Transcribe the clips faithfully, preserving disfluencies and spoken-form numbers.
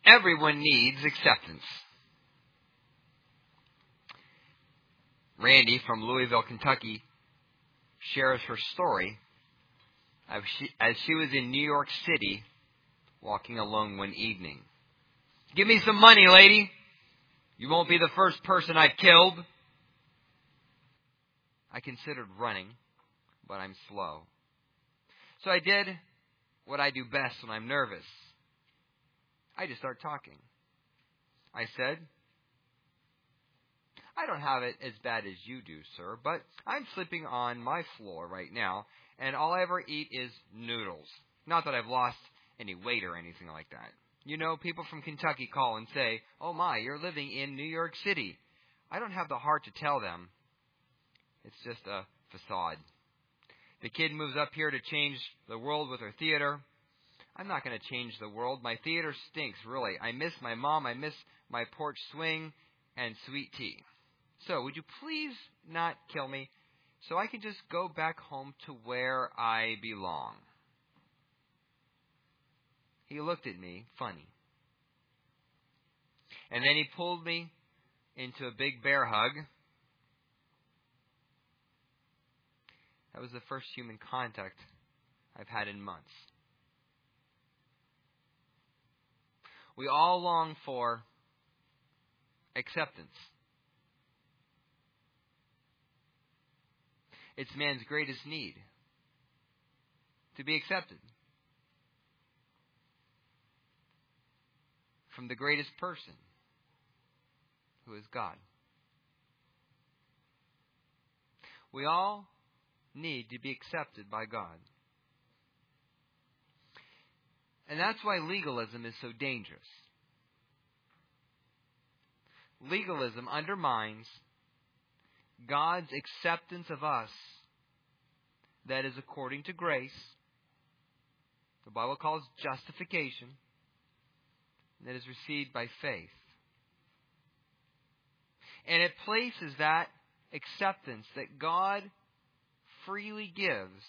Everyone needs acceptance. Randy from Louisville, Kentucky, shares her story as she, as she was in New York City walking alone one evening. Give me some money, lady. You won't be the first person I've killed. I considered running, but I'm slow. So I did what I do best when I'm nervous. I just start talking. I said, I don't have it as bad as you do, sir, but I'm sleeping on my floor right now, and all I ever eat is noodles. Not that I've lost any weight or anything like that. You know, people from Kentucky call and say, oh my, you're living in New York City. I don't have the heart to tell them. It's just a facade. The kid moves up here to change the world with her theater. I'm not going to change the world. My theater stinks, really. I miss my mom. I miss my porch swing and sweet tea. So, would you please not kill me so I can just go back home to where I belong? He looked at me funny. And then he pulled me into a big bear hug. That was the first human contact I've had in months. We all long for acceptance. It's man's greatest need, to be accepted from the greatest person, who is God. We all need to be accepted by God. And that's why legalism is so dangerous. Legalism undermines God's acceptance of us that is according to grace. The Bible calls justification. That is received by faith. And it places that acceptance that God freely gives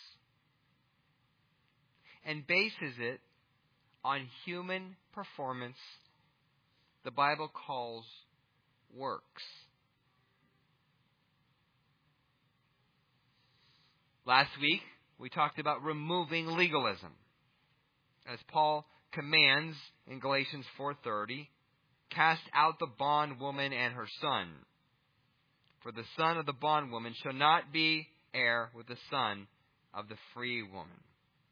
and bases it on human performance the Bible calls works. Last week, we talked about removing legalism. As Paul commands in Galatians four thirty, cast out the bondwoman and her son. For the son of the bondwoman shall not be heir with the son of the free woman.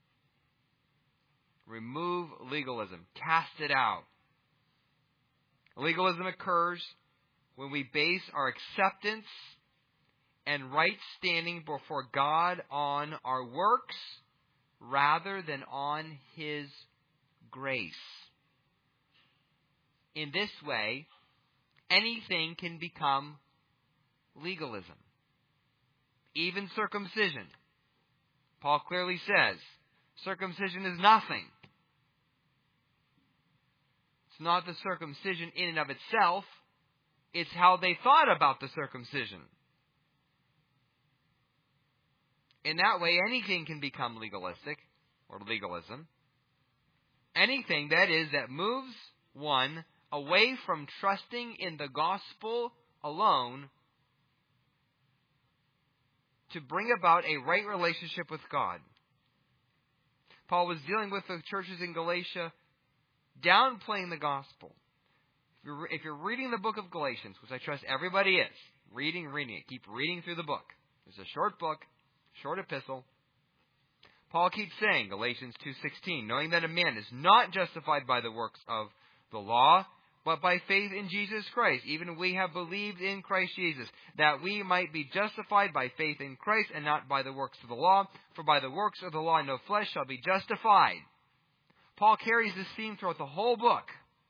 Remove legalism. Cast it out. Legalism occurs when we base our acceptance and right standing before God on our works rather than on His grace. In this way, anything can become legalism. Even circumcision. Paul clearly says, circumcision is nothing. It's not the circumcision in and of itself. It's how they thought about the circumcision. In that way, anything can become legalistic or legalism. Anything, that is, that moves one away from trusting in the gospel alone to bring about a right relationship with God. Paul was dealing with the churches in Galatia, downplaying the gospel. If you're, if you're reading the book of Galatians, which I trust everybody is, reading, reading it, keep reading through the book. It's a short book, short epistle. Paul keeps saying, Galatians two sixteen, knowing that a man is not justified by the works of the law, but by faith in Jesus Christ. Even we have believed in Christ Jesus, that we might be justified by faith in Christ and not by the works of the law. For by the works of the law no flesh shall be justified. Paul carries this theme throughout the whole book.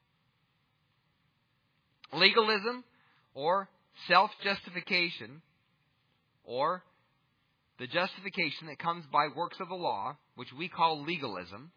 Legalism, or self-justification, or the justification that comes by works of the law, which we call legalism,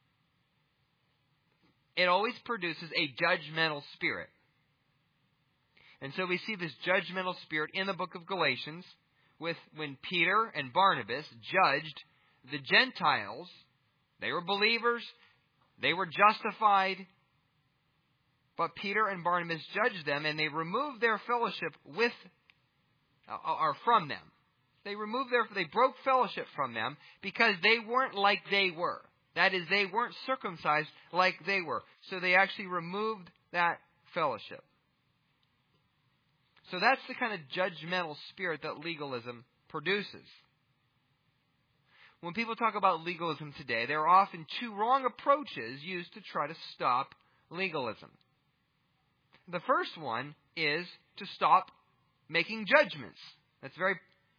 it always produces a judgmental spirit. And so we see this judgmental spirit in the book of Galatians with when Peter and Barnabas judged the Gentiles. They were believers. They were justified. But Peter and Barnabas judged them, and they removed their fellowship with, uh, or from them. They removed their, they broke fellowship from them because they weren't like they were. That is, they weren't circumcised like they were. So they actually removed that fellowship. So that's the kind of judgmental spirit that legalism produces. When people talk about legalism today, there are often two wrong approaches used to try to stop legalism. The first one is to stop making judgments. That's very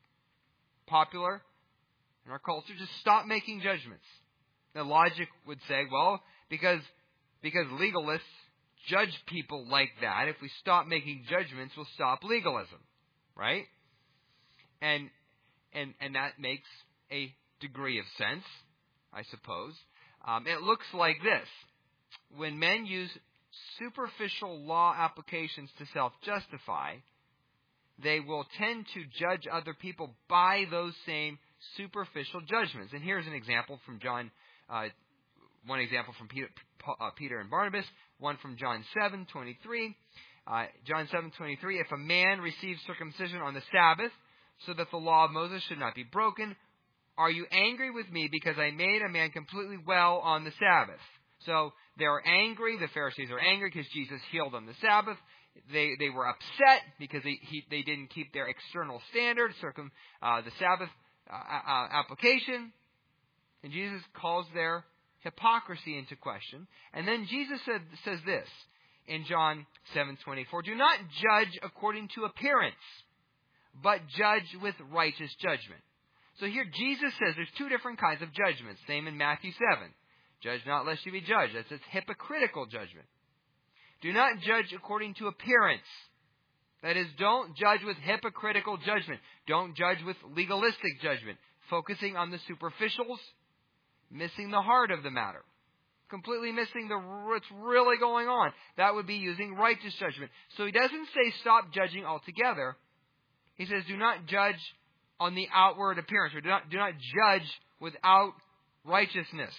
popular in our culture. Just stop making judgments. The logic would say, well, because because legalists judge people like that, if we stop making judgments, we'll stop legalism, right? And and and that makes a degree of sense, I suppose. Um, it looks like this: when men use superficial law applications to self-justify, they will tend to judge other people by those same superficial judgments. And here's an example from John. Uh, one example from Peter, uh, Peter and Barnabas. One from John seven twenty-three. Uh, John seven twenty-three. If a man receives circumcision on the Sabbath, so that the law of Moses should not be broken, are you angry with me because I made a man completely well on the Sabbath? So they're angry. The Pharisees are angry because Jesus healed on the Sabbath. They they were upset because they he, they didn't keep their external standard, circum uh, the Sabbath uh, uh, application. And Jesus calls their hypocrisy into question. And then Jesus said, says this in John seven twenty-four: do not judge according to appearance, but judge with righteous judgment. So here Jesus says there's two different kinds of judgments. Same in Matthew seven. Judge not lest you be judged. That's its hypocritical judgment. Do not judge according to appearance. That is, don't judge with hypocritical judgment. Don't judge with legalistic judgment, focusing on the superficials, missing the heart of the matter, completely missing the what's really going on. That would be using righteous judgment. So he doesn't say stop judging altogether. He says do not judge on the outward appearance, or do not, do not judge without righteousness.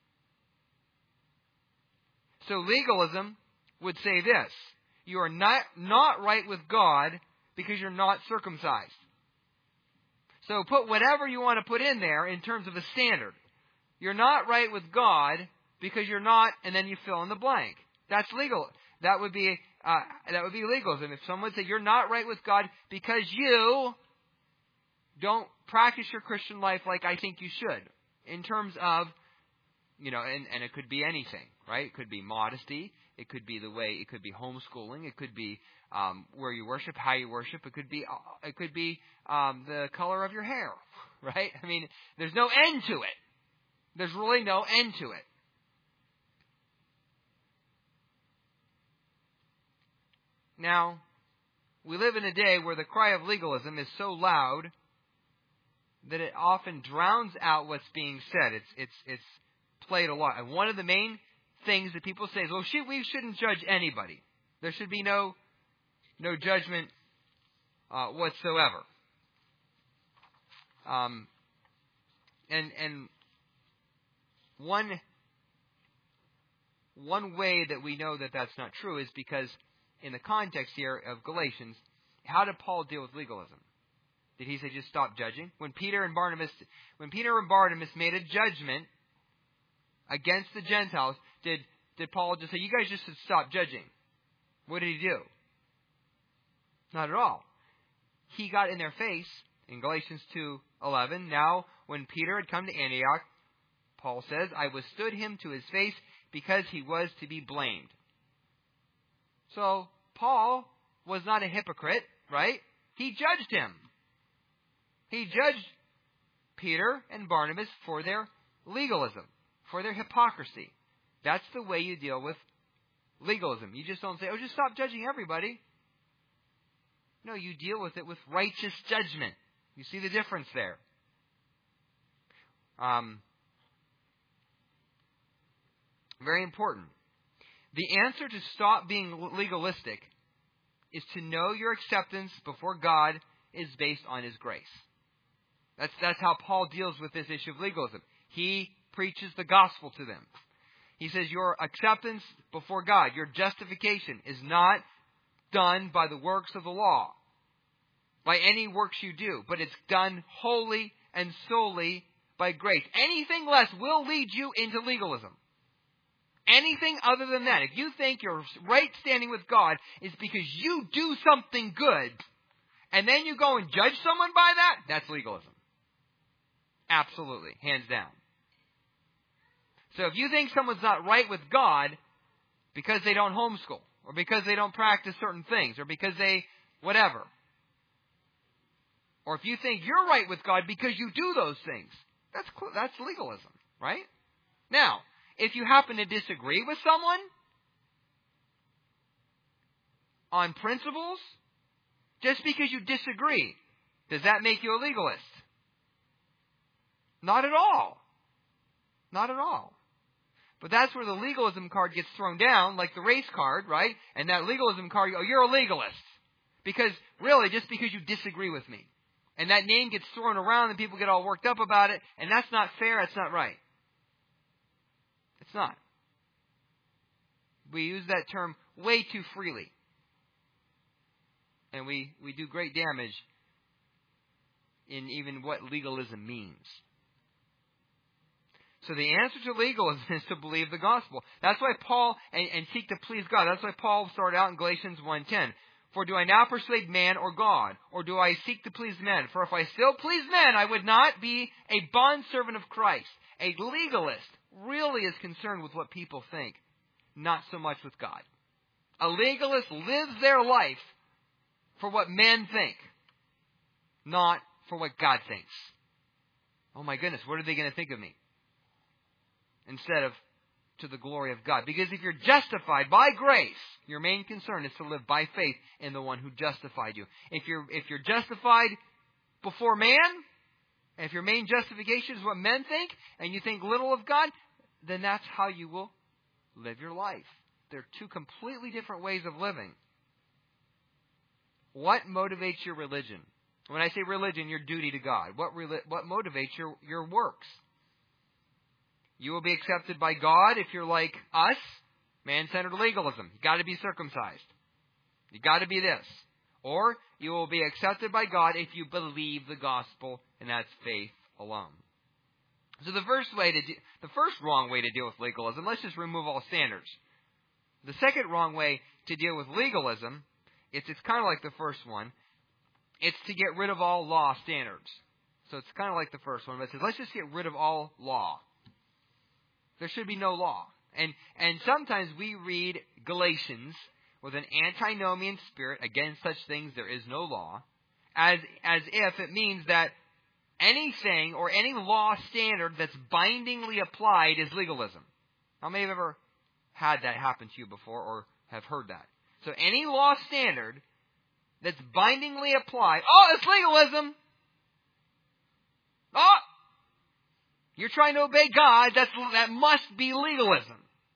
So legalism would say this: you are not, not right with God because you're not circumcised. So put whatever you want to put in there in terms of a standard. You're not right with God because you're not, and then you fill in the blank. That's legal. That would be uh, that would be legalism. If someone said you're not right with God because you don't practice your Christian life like I think you should, in terms of, you know, and, and it could be anything, right? It could be modesty. It could be the way. It could be homeschooling. It could be um, where you worship, how you worship. It could be. It could be um, the color of your hair, right? I mean, there's no end to it. There's really no end to it. Now, we live in a day where the cry of legalism is so loud that it often drowns out what's being said. It's it's it's played a lot. And one of the main things that people say is, well, should, we shouldn't judge anybody. There should be no no judgment uh, whatsoever. Um, and and one one way that we know that that's not true is because in the context here of Galatians, how did Paul deal with legalism? Did he say just stop judging? When Peter and Barnabas, when Peter and Barnabas made a judgment against the Gentiles, did did Paul just say, you guys just should stop judging? What did he do? Not at all. He got in their face in Galatians two eleven. Now, when Peter had come to Antioch, Paul says, I withstood him to his face because he was to be blamed. So, Paul was not a hypocrite, right? He judged him. He judged Peter and Barnabas for their legalism, for their hypocrisy. That's the way you deal with legalism. You just don't say, oh, just stop judging everybody. No, you deal with it with righteous judgment. You see the difference there. Um, very important. The answer to stop being legalistic is to know your acceptance before God is based on His grace. That's, that's how Paul deals with this issue of legalism. He preaches the gospel to them. He says your acceptance before God, your justification, is not done by the works of the law, by any works you do, but it's done wholly and solely by grace. Anything less will lead you into legalism. Anything other than that, if you think your right standing with God is because you do something good, and then you go and judge someone by that, that's legalism. Absolutely, hands down. So if you think someone's not right with God because they don't homeschool, or because they don't practice certain things, or because they whatever, or if you think you're right with God because you do those things, that's that's legalism, right? Now, if you happen to disagree with someone on principles, just because you disagree, does that make you a legalist? Not at all. Not at all. But that's where the legalism card gets thrown down, like the race card, right? And that legalism card, oh, you're a legalist. Because, really, just because you disagree with me. And that name gets thrown around and people get all worked up about it, and that's not fair, that's not right. It's not. We use that term way too freely. And we, we do great damage in even what legalism means. So the answer to legalism is to believe the gospel. That's why Paul, and, and seek to please God. That's why Paul started out in Galatians one ten. For do I now persuade man or God? Or do I seek to please men? For if I still please men, I would not be a bondservant of Christ. A legalist really is concerned with what people think, not so much with God. A legalist lives their life for what men think, not for what God thinks. Oh my goodness, what are they going to think of me? Instead of to the glory of God. Because if you're justified by grace, your main concern is to live by faith in the one who justified you. If you're if you're justified before man, and if your main justification is what men think, and you think little of God, then that's how you will live your life. They're two completely different ways of living. What motivates your religion? When I say religion, your duty to God. What what motivates your, your works? You will be accepted by God if you're like us, man-centered legalism. You've got to be circumcised. You've got to be this. Or you will be accepted by God if you believe the gospel, and that's faith alone. So the first way to de- the first wrong way to deal with legalism, let's just remove all standards. The second wrong way to deal with legalism, it's it's kind of like the first one. It's to get rid of all law standards. So it's kind of like the first one, but it says let's just get rid of all law. There should be no law. And and sometimes we read Galatians with an antinomian spirit, against such things there is no law, as as if it means that anything or any law standard that's bindingly applied is legalism. How many have ever had that happen to you before or have heard that? So any law standard that's bindingly applied, oh, it's legalism. Oh, you're trying to obey God, that's, that must be legalism.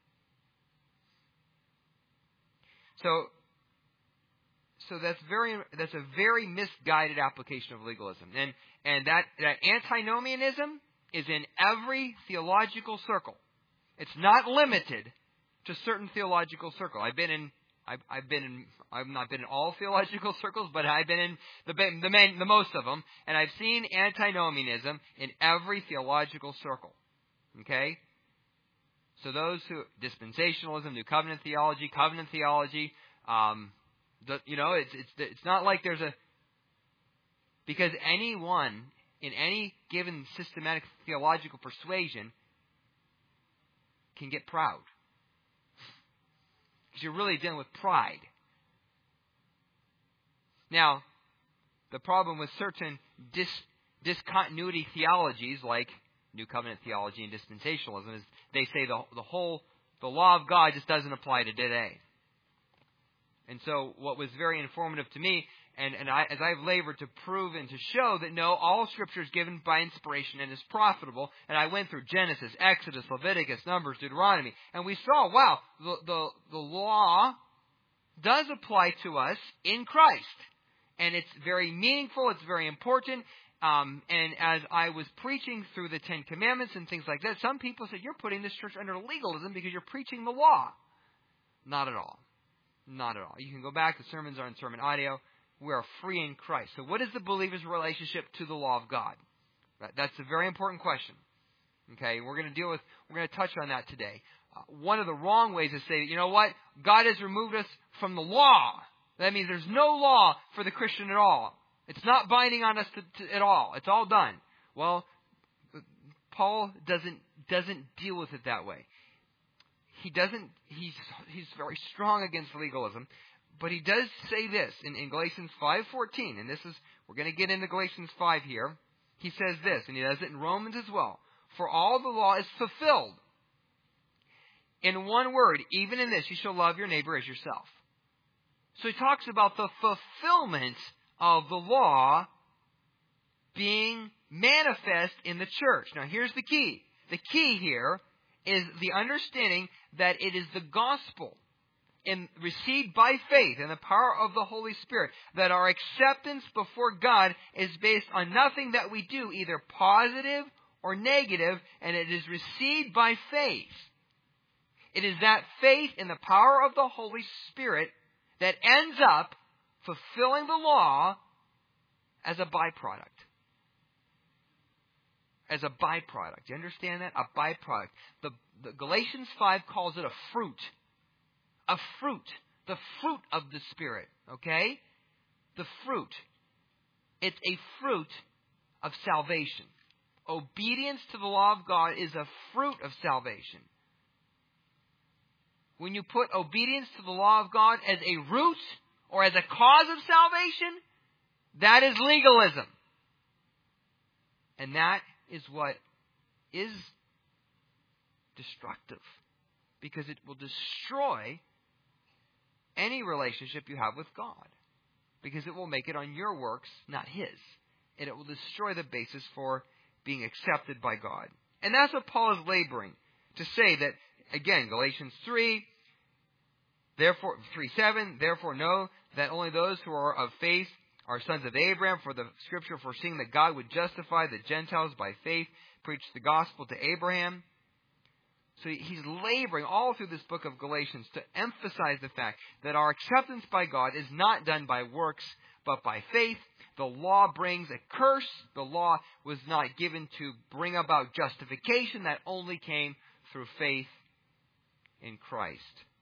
So, so that's very that's a very misguided application of legalism. And and that, that antinomianism is in every theological circle. It's not limited to certain theological circles. I've been in I've, I've been in I've not been in all theological circles, but I've been in the the, main, the most of them, and I've seen antinomianism in every theological circle. Okay? So those who, dispensationalism, New Covenant theology, covenant theology, um, the, you know, it's, it's, it's not like there's a, because anyone in any given systematic theological persuasion can get proud. Because you're really dealing with pride. Now, the problem with certain dis, discontinuity theologies like New Covenant theology and dispensationalism is they say the the whole the law of God just doesn't apply to today. And so what was very informative to me, and, and I, as I've labored to prove and to show that no, all Scripture is given by inspiration and is profitable, and I went through Genesis, Exodus, Leviticus, Numbers, Deuteronomy, and we saw, wow, the, the, the law does apply to us in Christ. And it's very meaningful, it's very important, Um, and as I was preaching through the Ten Commandments and things like that, some people said, you're putting this church under legalism because you're preaching the law. Not at all. Not at all. You can go back. The sermons are in sermon audio. We are free in Christ. So what is the believer's relationship to the law of God? That's a very important question. Okay, we're going to deal with, we're going to touch on that today. Uh, one of the wrong ways is to say, you know what? God has removed us from the law. That means there's no law for the Christian at all. It's not binding on us to, to, at all. It's all done. Well, Paul doesn't doesn't deal with it that way. He doesn't. He's he's very strong against legalism, but he does say this in, in Galatians five fourteen, and this is we're going to get into Galatians five here. He says this, and he does it in Romans as well. For all the law is fulfilled in one word, even in this, you shall love your neighbor as yourself. So he talks about the fulfillment of the law being manifest in the church. Now here's the key. The key here is the understanding that it is the gospel in, received by faith in the power of the Holy Spirit, that our acceptance before God is based on nothing that we do, either positive or negative, and it is received by faith. It is that faith in the power of the Holy Spirit that ends up fulfilling the law as a byproduct. As a byproduct. Do you understand that? A byproduct. The, the Galatians five calls it a fruit. A fruit. The fruit of the Spirit. Okay? The fruit. It's a fruit of salvation. Obedience to the law of God is a fruit of salvation. When you put obedience to the law of God as a root or as a cause of salvation, that is legalism. And that is what is destructive. Because it will destroy any relationship you have with God. Because it will make it on your works, not His. And it will destroy the basis for being accepted by God. And that's what Paul is laboring to say that, again, Galatians three, therefore, three seven, therefore know that only those who are of faith are sons of Abraham, for the Scripture, foreseeing that God would justify the Gentiles by faith, preached the gospel to Abraham. So he's laboring all through this book of Galatians to emphasize the fact that our acceptance by God is not done by works, but by faith. The law brings a curse. The law was not given to bring about justification. That only came through faith in Christ.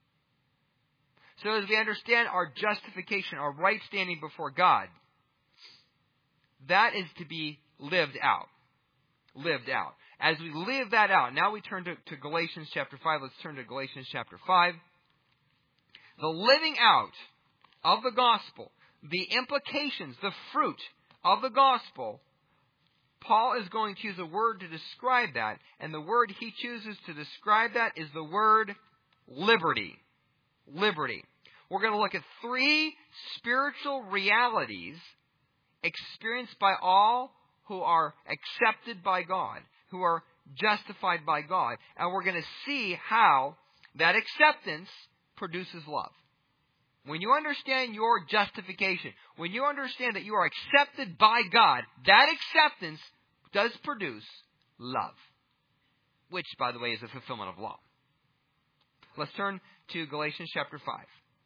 So as we understand our justification, our right standing before God, that is to be lived out. Lived out. As we live that out, now we turn to, to Galatians chapter five. Let's turn to Galatians chapter five. The living out of the gospel, the implications, the fruit of the gospel, Paul is going to use a word to describe that. And the word he chooses to describe that is the word liberty. Liberty. We're going to look at three spiritual realities experienced by all who are accepted by God, who are justified by God. And we're going to see how that acceptance produces love. When you understand your justification, when you understand that you are accepted by God, that acceptance does produce love, which, by the way, is a fulfillment of law. Let's turn to Galatians chapter five.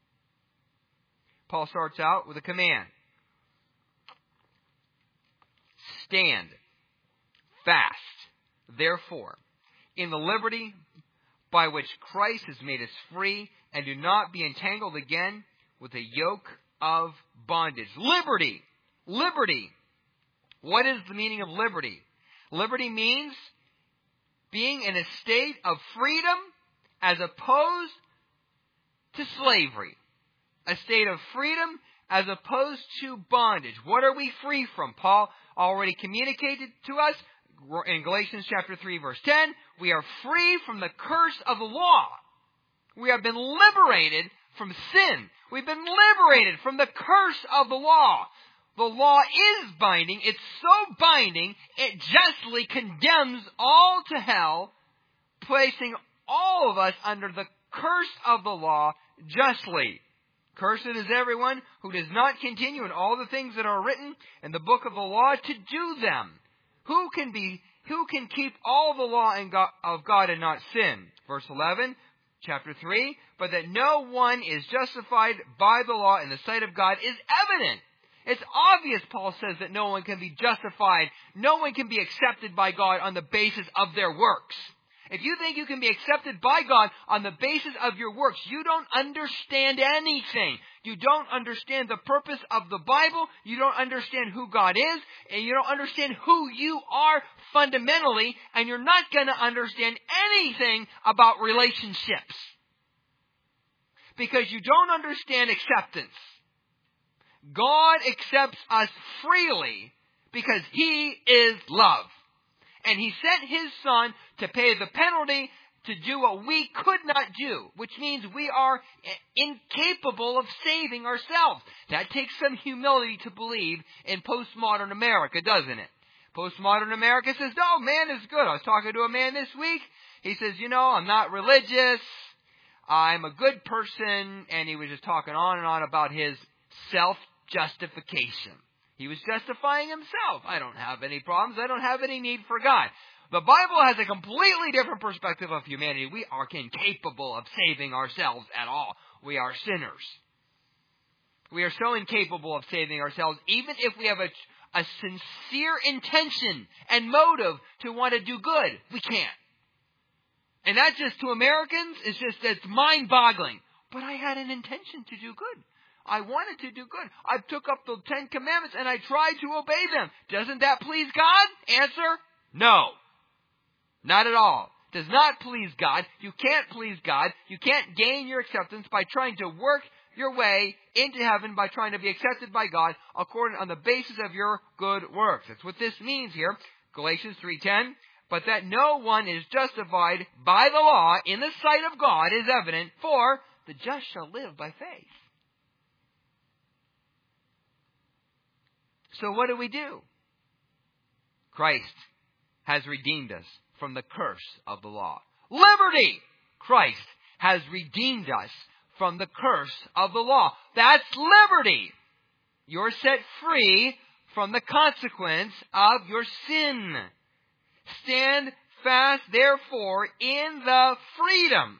Paul starts out with a command. Stand fast, therefore, in the liberty by which Christ has made us free, and do not be entangled again with a yoke of bondage. Liberty. Liberty. What is the meaning of liberty? Liberty means being in a state of freedom as opposed to slavery. A state of freedom as opposed to bondage. What are we free from? Paul already communicated to us in Galatians chapter three, verse ten. We are free from the curse of the law. We have been liberated from sin. We've been liberated from the curse of the law. The law is binding. It's so binding, it justly condemns all to hell, placing all of us under the curse of the law justly. Cursed is everyone who does not continue in all the things that are written in the book of the law to do them. Who can be, who can keep all the law of God and not sin? Verse eleven, chapter three, but that no one is justified by the law in the sight of God is evident. It's obvious, Paul says, that no one can be justified. No one can be accepted by God on the basis of their works. If you think you can be accepted by God on the basis of your works, you don't understand anything. You don't understand the purpose of the Bible. You don't understand who God is. And you don't understand who you are fundamentally. And you're not going to understand anything about relationships. Because you don't understand acceptance. God accepts us freely because He is love. And He sent His Son to pay the penalty to do what we could not do, which means we are incapable of saving ourselves. That takes some humility to believe in postmodern America, doesn't it? Postmodern America says, no, man is good. I was talking to a man this week. He says, you know, I'm not religious. I'm a good person. And he was just talking on and on about his self-justification. He was justifying himself. I don't have any problems. I don't have any need for God. The Bible has a completely different perspective of humanity. We are incapable of saving ourselves at all. We are sinners. We are so incapable of saving ourselves, even if we have a, a sincere intention and motive to want to do good. We can't. And that just, to Americans, is just, it's mind-boggling. But I had an intention to do good. I wanted to do good. I took up the Ten Commandments and I tried to obey them. Doesn't that please God? Answer, no. Not at all. Does not please God. You can't please God. You can't gain your acceptance by trying to work your way into heaven by trying to be accepted by God according on the basis of your good works. That's what this means here. Galatians three ten. But that no one is justified by the law in the sight of God is evident, for the just shall live by faith. So what do we do? Christ has redeemed us from the curse of the law. Liberty! Christ has redeemed us from the curse of the law. That's liberty. You're set free from the consequence of your sin. Stand fast, therefore, in the freedom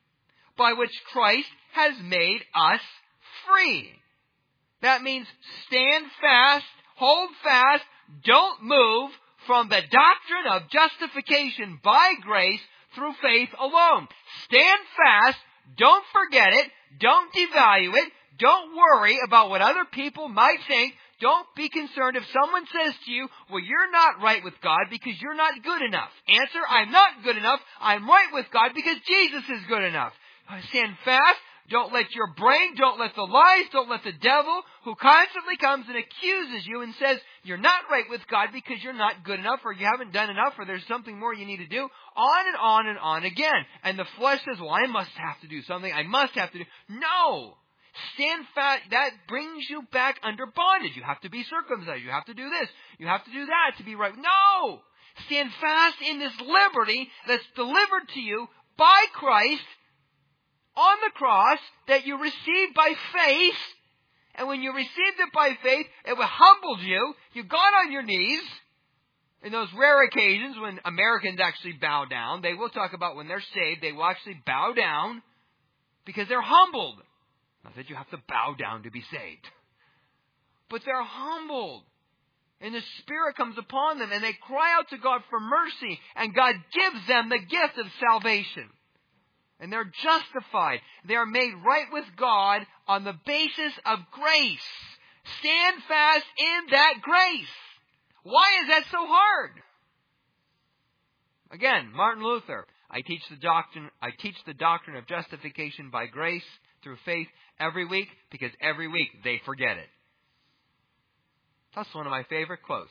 by which Christ has made us free. That means stand fast, hold fast, don't move from the doctrine of justification by grace through faith alone. Stand fast, don't forget it, don't devalue it, don't worry about what other people might think. Don't be concerned if someone says to you, well, you're not right with God because you're not good enough. Answer, I'm not good enough. I'm right with God because Jesus is good enough. Stand fast. Don't let your brain, don't let the lies, don't let the devil who constantly comes and accuses you and says you're not right with God because you're not good enough or you haven't done enough or there's something more you need to do, on and on and on again. And the flesh says, well, I must have to do something. I must have to do. No! Stand fast. That brings you back under bondage. You have to be circumcised. You have to do this. You have to do that to be right. No! Stand fast in this liberty that's delivered to you by Christ on the cross that you received by faith. And when you received it by faith, it humbled you. You got on your knees. In those rare occasions when Americans actually bow down, they will talk about when they're saved, they will actually bow down because they're humbled. Not that you have to bow down to be saved. But they're humbled. And the Spirit comes upon them and they cry out to God for mercy. And God gives them the gift of salvation. And they're justified. They are made right with God on the basis of grace. Stand fast in that grace. Why is that so hard? Again, Martin Luther. I teach the doctrine, I teach the doctrine of justification by grace through faith every week because every week they forget it. That's one of my favorite quotes.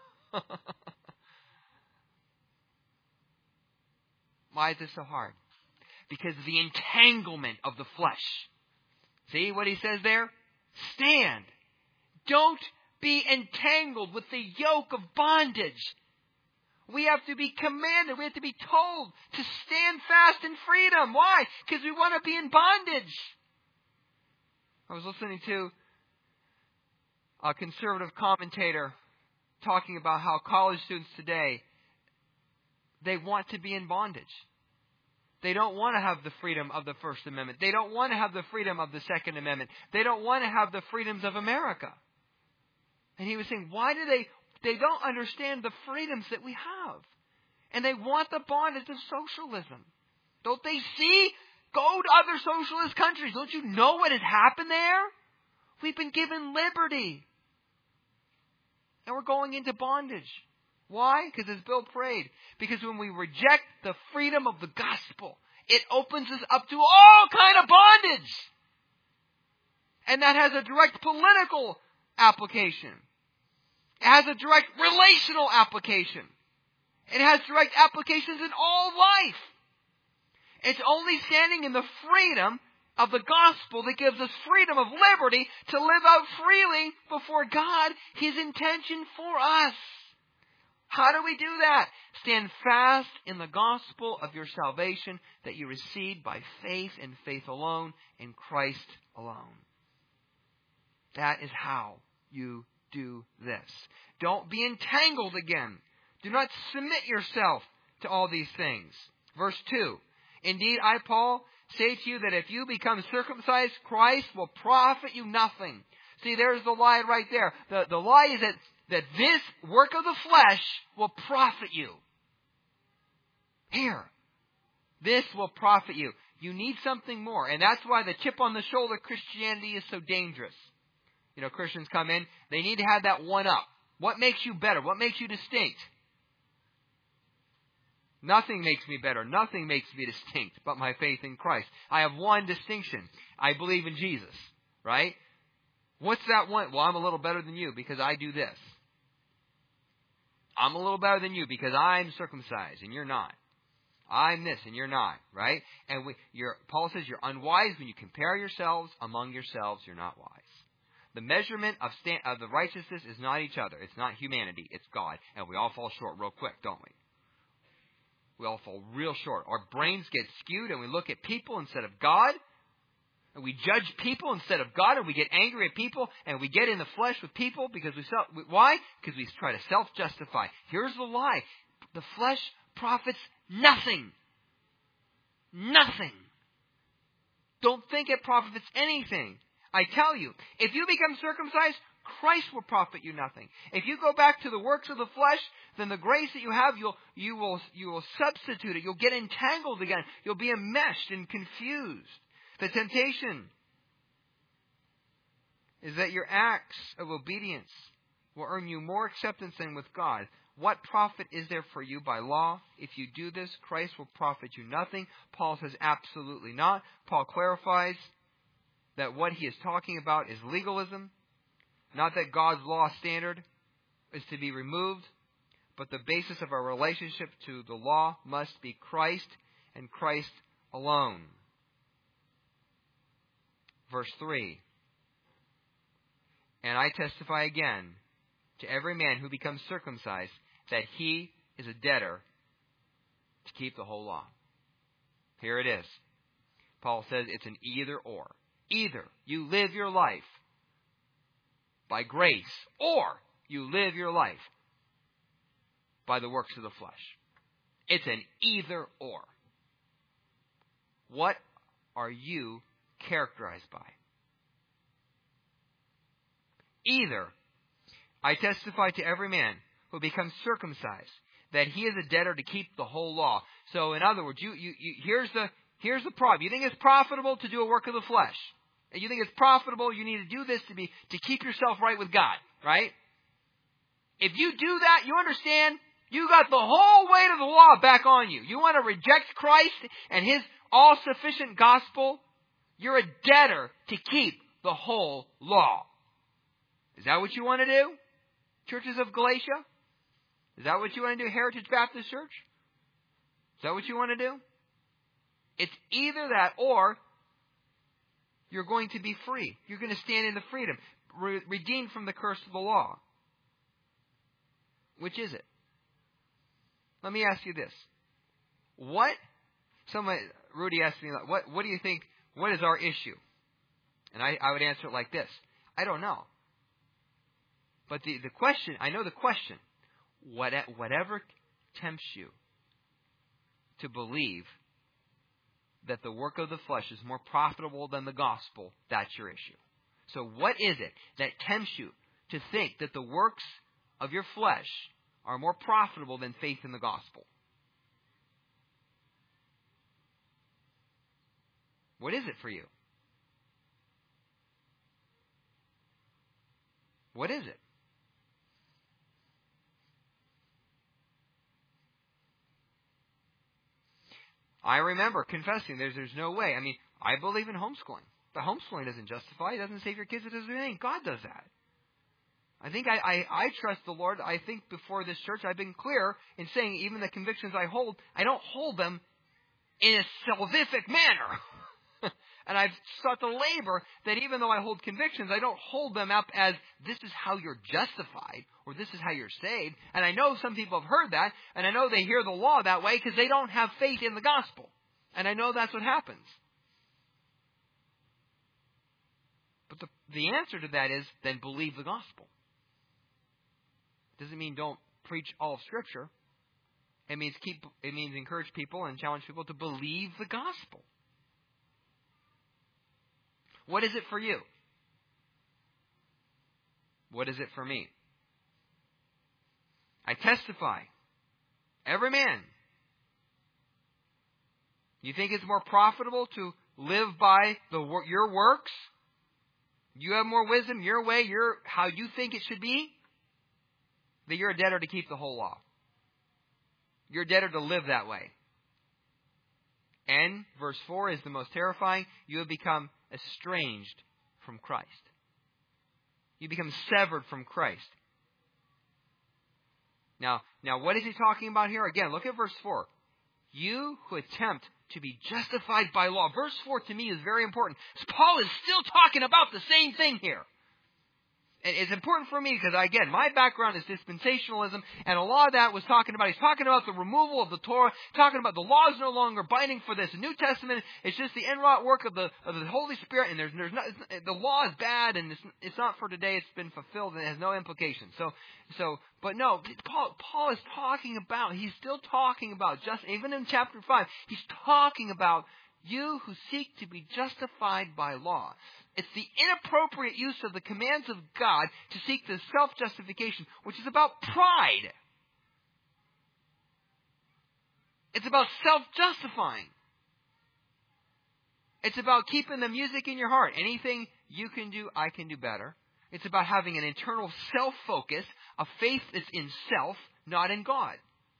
Why is this so hard? Because of the entanglement of the flesh. See what he says there? Stand. Don't be entangled with the yoke of bondage. We have to be commanded. We have to be told to stand fast in freedom. Why? Because we want to be in bondage. I was listening to a conservative commentator talking about how college students today, they want to be in bondage. They don't want to have the freedom of the First Amendment. They don't want to have the freedom of the Second Amendment. They don't want to have the freedoms of America. And he was saying, why do they, they don't understand the freedoms that we have. And they want the bondage of socialism. Don't they see? Go to other socialist countries. Don't you know what has happened there? We've been given liberty. And we're going into bondage. Why? Because as Bill prayed, because when we reject the freedom of the gospel, it opens us up to all kind of bondage. And that has a direct political application. It has a direct relational application. It has direct applications in all life. It's only standing in the freedom of the gospel that gives us freedom of liberty to live out freely before God His intention for us. How do we do that? Stand fast in the gospel of your salvation that you received by faith and faith alone in Christ alone. That is how you do this. Don't be entangled again. Do not submit yourself to all these things. Verse two. Indeed, I, Paul, say to you that if you become circumcised, Christ will profit you nothing. See, there's the lie right there. The, the lie is that, that this work of the flesh will profit you. Here. This will profit you. You need something more. And that's why the chip on the shoulder Christianity is so dangerous. You know, Christians come in, they need to have that one up. What makes you better? What makes you distinct? Nothing makes me better. Nothing makes me distinct but my faith in Christ. I have one distinction. I believe in Jesus. Right? What's that one? Well, I'm a little better than you because I do this. I'm a little better than you because I'm circumcised and you're not. I'm this and you're not. Right? And we, you're, Paul says you're unwise when you compare yourselves among yourselves. You're not wise. The measurement of, stand, of the righteousness is not each other. It's not humanity. It's God. And we all fall short real quick, don't we? We all fall real short. Our brains get skewed and we look at people instead of God. And we judge people instead of God. And we get angry at people. And we get in the flesh with people because we self. Why? Because we try to self-justify. Here's the lie. The flesh profits nothing. Nothing. Don't think it profits anything. I tell you, if you become circumcised, Christ will profit you nothing. If you go back to the works of the flesh, then the grace that you have, you'll, you will, you will substitute it. You'll get entangled again. You'll be enmeshed and confused. The temptation is that your acts of obedience will earn you more acceptance than with God. What profit is there for you by law? If you do this, Christ will profit you nothing. Paul says absolutely not. Paul clarifies that what he is talking about is legalism. Not that God's law standard is to be removed, but the basis of our relationship to the law must be Christ and Christ alone. Verse three. And I testify again to every man who becomes circumcised that he is a debtor to keep the whole law. Here it is. Paul says it's an either or. Either you live your life by grace, or you live your life by the works of the flesh. It's an either or. What are you characterized by? Either I testify to every man who becomes circumcised that he is a debtor to keep the whole law. So in other words, you, you, you here's the here's the problem. You think it's profitable to do a work of the flesh. And you think it's profitable, you need to do this to be to keep yourself right with God, right? If you do that, you understand, you got the whole weight of the law back on you. You want to reject Christ and His all-sufficient gospel? You're a debtor to keep the whole law. Is that what you want to do? Churches of Galatia? Is that what you want to do, Heritage Baptist Church? Is that what you want to do? It's either that or you're going to be free. You're going to stand in the freedom. Re- redeemed from the curse of the law. Which is it? Let me ask you this. What? Someone, Rudy asked me, what, what do you think, what is our issue? And I, I would answer it like this. I don't know. But the, the question, I know the question. What, whatever tempts you to believe that the work of the flesh is more profitable than the gospel, that's your issue. So what is it that tempts you to think that the works of your flesh are more profitable than faith in the gospel? What is it for you? What is it? I remember confessing there's there's no way. I mean, I believe in homeschooling. But homeschooling doesn't justify. It doesn't save your kids. It doesn't do anything. God does that. I think I, I, I trust the Lord. I think before this church I've been clear in saying even the convictions I hold, I don't hold them in a salvific manner. And I've sought to labor that even though I hold convictions, I don't hold them up as this is how you're justified or this is how you're saved. And I know some people have heard that, and I know they hear the law that way because they don't have faith in the gospel. And I know that's what happens. But the, the answer to that is then believe the gospel. It doesn't mean don't preach all of Scripture. It means keep. It means encourage people and challenge people to believe the gospel. What is it for you? What is it for me? I testify. Every man. You think it's more profitable to live by the your works? You have more wisdom, your way, your how you think it should be? That you're a debtor to keep the whole law. You're a debtor to live that way. And verse four is the most terrifying. You have become estranged from Christ. You become severed from Christ. Now, now what is he talking about here? Again, look at verse four. You who attempt to be justified by law. Verse four to me is very important. Paul is still talking about the same thing here. And it's important for me because, again, my background is dispensationalism, and a lot of that was talking about, he's talking about the removal of the Torah, talking about the law is no longer binding for this New Testament. It's just the inwrought work of the of the Holy Spirit, and there's there's not, the law is bad, and it's, it's not for today. It's been fulfilled, and it has no implications. So, so, but no, Paul Paul is talking about, he's still talking about, just even in chapter five, he's talking about you who seek to be justified by law. It's the inappropriate use of the commands of God to seek the self-justification, which is about pride. It's about self-justifying. It's about keeping the music in your heart. Anything you can do, I can do better. It's about having an internal self-focus, a faith that's in self, not in God.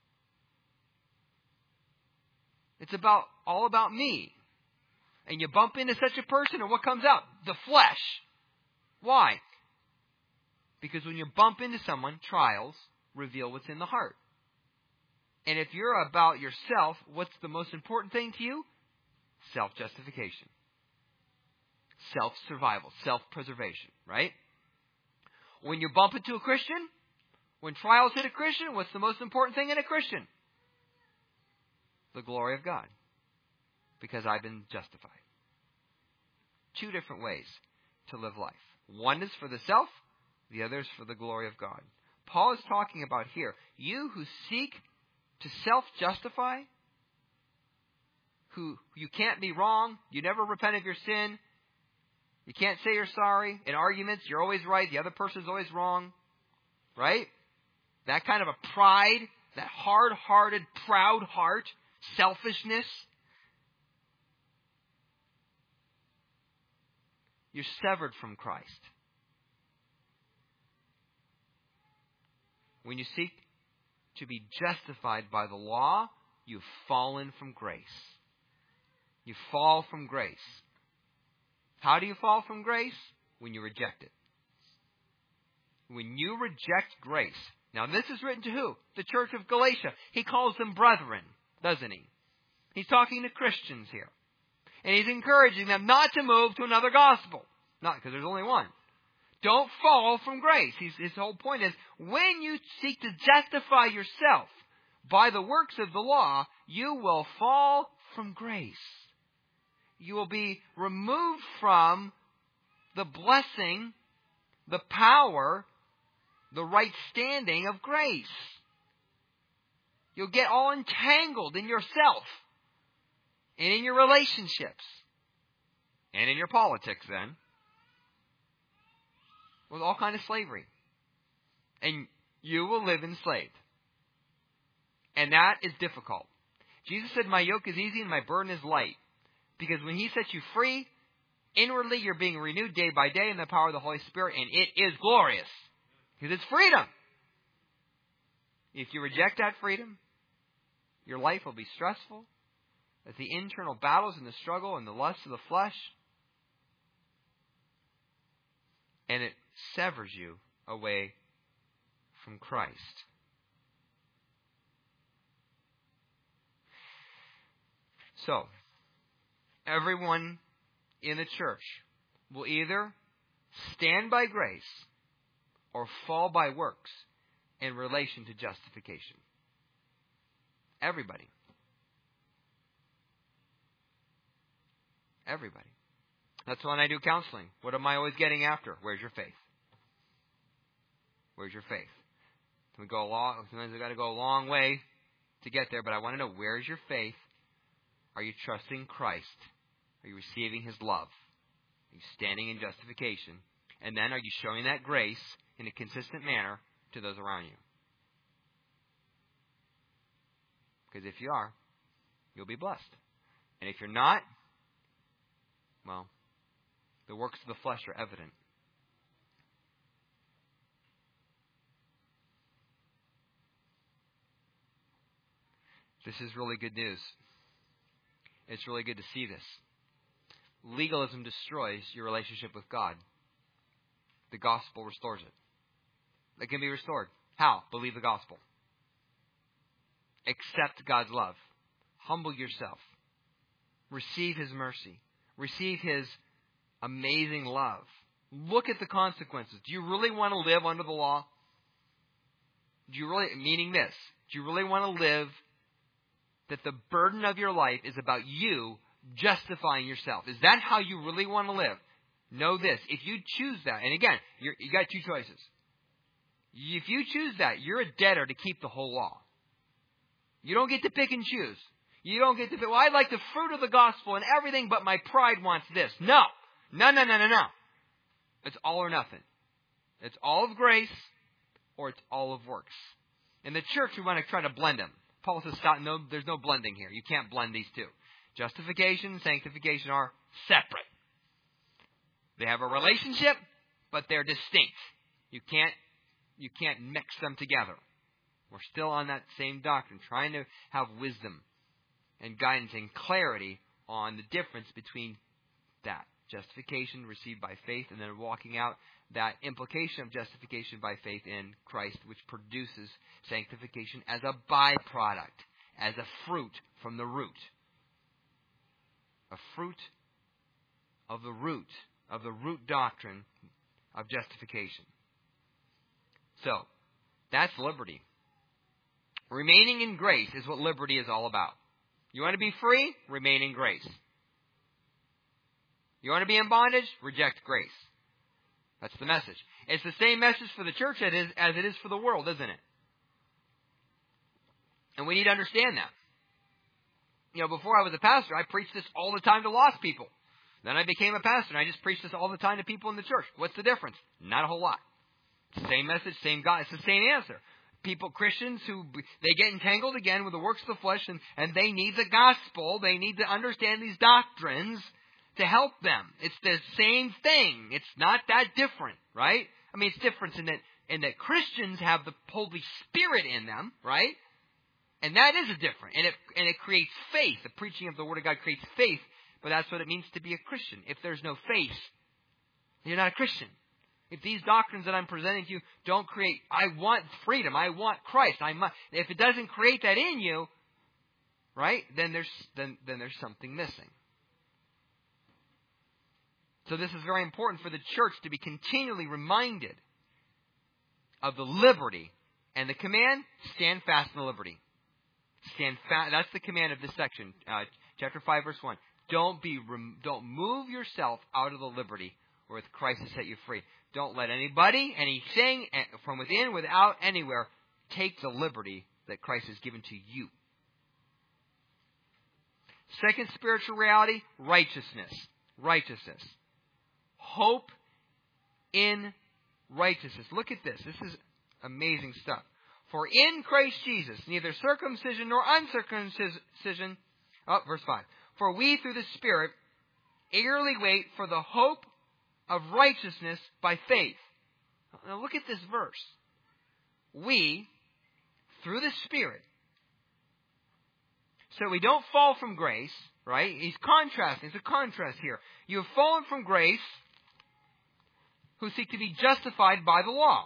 It's about all about me. And you bump into such a person, and what comes out? The flesh. Why? Because when you bump into someone, trials reveal what's in the heart. And if you're about yourself, what's the most important thing to you? Self-justification. Self-survival. Self-preservation. Right? When you bump into a Christian, when trials hit a Christian, what's the most important thing in a Christian? The glory of God. Because I've been justified. Two different ways to live life. One is for the self, the other is for the glory of God. Paul is talking about here, you who seek to self-justify, who you can't be wrong, you never repent of your sin, you can't say you're sorry, in arguments you're always right, the other person's always wrong, right? That kind of a pride, that hard-hearted, proud heart, selfishness, you're severed from Christ. When you seek to be justified by the law, you've fallen from grace. You fall from grace. How do you fall from grace? When you reject it. When you reject grace. Now this is written to who? The church of Galatia. He calls them brethren, doesn't he? He's talking to Christians here. And he's encouraging them not to move to another gospel. Not because there's only one. Don't fall from grace. He's, his whole point is, when you seek to justify yourself by the works of the law, you will fall from grace. You will be removed from the blessing, the power, the right standing of grace. You'll get all entangled in yourself and in your relationships and in your politics then with all kind of slavery. And you will live enslaved. And that is difficult. Jesus said, my yoke is easy and my burden is light. Because when He sets you free, inwardly you're being renewed day by day in the power of the Holy Spirit, and it is glorious. Because it's freedom. If you reject that freedom, your life will be stressful. As the internal battles and the struggle and the lust of the flesh. And it severs you away from Christ. So, everyone in the church will either stand by grace or fall by works in relation to justification. Everybody. Everybody. That's when I do counseling. What am I always getting after? Where's your faith? Where's your faith? We go a long, sometimes we've got to go a long way to get there, but I want to know, where's your faith? Are you trusting Christ? Are you receiving His love? Are you standing in justification? And then are you showing that grace in a consistent manner to those around you? Because if you are, you'll be blessed. And if you're not, well, the works of the flesh are evident. This is really good news. It's really good to see this. Legalism destroys your relationship with God. The gospel restores it. It can be restored. How? Believe the gospel. Accept God's love. Humble yourself. Receive His mercy. Receive His amazing love. Look at the consequences. Do you really want to live under the law? Do you really, meaning this, do you really want to live that the burden of your life is about you justifying yourself? Is that how you really want to live? Know this. If you choose that, and again, you're, you got two choices. If you choose that, you're a debtor to keep the whole law. You don't get to pick and choose. You don't get to pick, well, I like the fruit of the gospel and everything, but my pride wants this. No. No, no, no, no, no. It's all or nothing. It's all of grace or it's all of works. In the church, we want to try to blend them. Paul says, stop, no, there's no blending here. You can't blend these two. Justification and sanctification are separate. They have a relationship, but they're distinct. You can't, you can't mix them together. We're still on that same doctrine, trying to have wisdom and guidance and clarity on the difference between that. Justification received by faith, and then walking out that implication of justification by faith in Christ, which produces sanctification as a byproduct, as a fruit from the root. A fruit of the root, of the root doctrine of justification. So, that's liberty. Remaining in grace is what liberty is all about. You want to be free? Remain in grace. You want to be in bondage? Reject grace. That's the message. It's the same message for the church as it is for the world, isn't it? And we need to understand that. You know, before I was a pastor, I preached this all the time to lost people. Then I became a pastor, and I just preach this all the time to people in the church. What's the difference? Not a whole lot. It's the same message, same God. It's the same answer. People, Christians, who they get entangled again with the works of the flesh, and, and they need the gospel. They need to understand these doctrines to help them. It's the same thing. It's not that different, right? I mean, it's different in that in that Christians have the Holy Spirit in them, right? And that is a different. And it and it creates faith. The preaching of the Word of God creates faith, but that's what it means to be a Christian. If there's no faith, you're not a Christian. If these doctrines that I'm presenting to you don't create, I want freedom, I want Christ, I must, if it doesn't create that in you, right, then there's then then there's something missing. So this is very important for the church to be continually reminded of the liberty and the command, stand fast in the liberty. Stand fast. That's the command of this section, uh, chapter five, verse one. Don't be, don't move yourself out of the liberty wherewith Christ has set you free. Don't let anybody, anything, from within, without, anywhere, take the liberty that Christ has given to you. Second spiritual reality, righteousness. Righteousness. Hope in righteousness. Look at this. This is amazing stuff. For in Christ Jesus, neither circumcision nor uncircumcision, oh, verse five. For we through the Spirit eagerly wait for the hope of righteousness by faith. Now look at this verse. We, through the Spirit, so we don't fall from grace, right? He's contrasting. It's a contrast here. You have fallen from grace who seek to be justified by the law.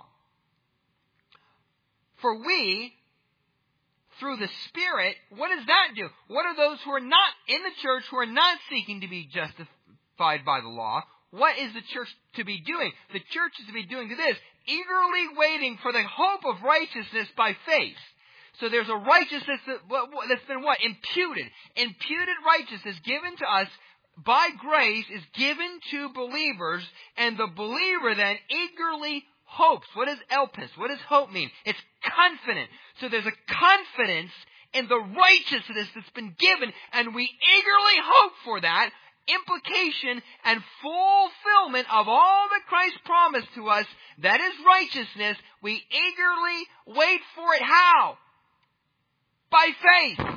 For we, through the Spirit, what does that do? What are those who are not in the church, who are not seeking to be justified by the law? What is the church to be doing? The church is to be doing this, eagerly waiting for the hope of righteousness by faith. So there's a righteousness that's been what? Imputed. Imputed righteousness given to us by grace is given to believers, and the believer then eagerly hopes. What does elpis? What does hope mean? It's confident. So there's a confidence in the righteousness that's been given, and we eagerly hope for that implication and fulfillment of all that Christ promised to us. That is righteousness. We eagerly wait for it. How? By faith.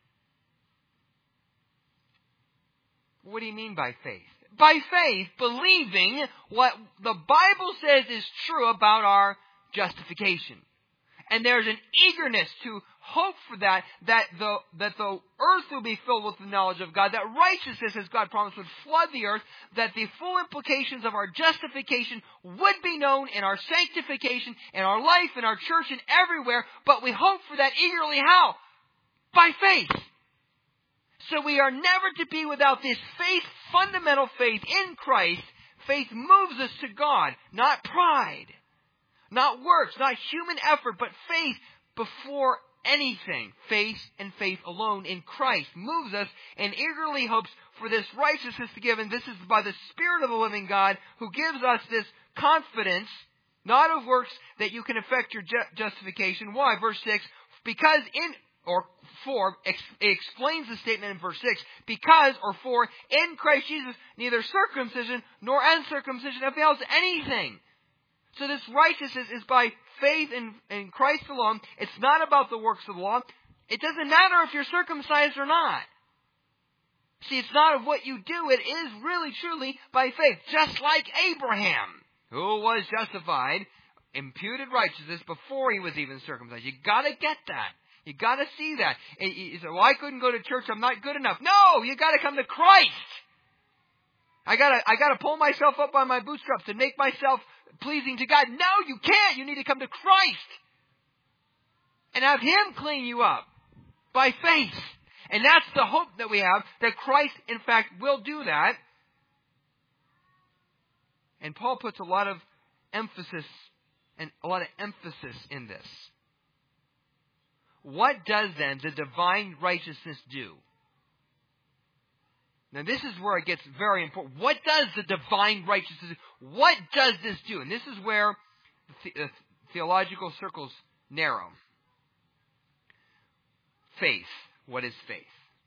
What do you mean by faith? By faith, believing what the Bible says is true about our justification. And there's an eagerness to hope for that, that the, that the earth will be filled with the knowledge of God, that righteousness, as God promised, would flood the earth, that the full implications of our justification would be known in our sanctification, in our life, in our church, and everywhere, but we hope for that eagerly. How? By faith. So we are never to be without this faith, fundamental faith in Christ. Faith moves us to God, not pride, not works, not human effort, but faith before anything. Faith and faith alone in Christ moves us and eagerly hopes for this righteousness to give. And this is by the Spirit of the living God who gives us this confidence, not of works, that you can effect your ju- justification. Why? Verse six, because in, or for, ex- explains the statement in verse six, because, or for, in Christ Jesus, neither circumcision nor uncircumcision avails anything. So this righteousness is by faith in, in Christ alone. It's not about the works of the law. It doesn't matter if you're circumcised or not. See, it's not of what you do. It is really, truly by faith. Just like Abraham, who was justified, imputed righteousness before he was even circumcised. You gotta get that. You gotta see that. You say, well, I couldn't go to church. I'm not good enough. No, you gotta come to Christ. I gotta, I gotta pull myself up on my bootstraps and make myself pleasing to God. No, you can't. You need to come to Christ and have Him clean you up by faith. And that's the hope that we have, that Christ, in fact, will do that. And Paul puts a lot of emphasis and a lot of emphasis in this. What does then the divine righteousness do? Now this is where it gets very important. What does the divine righteousness do? What does this do? And this is where the, uh, theological circles narrow. Faith. What is faith?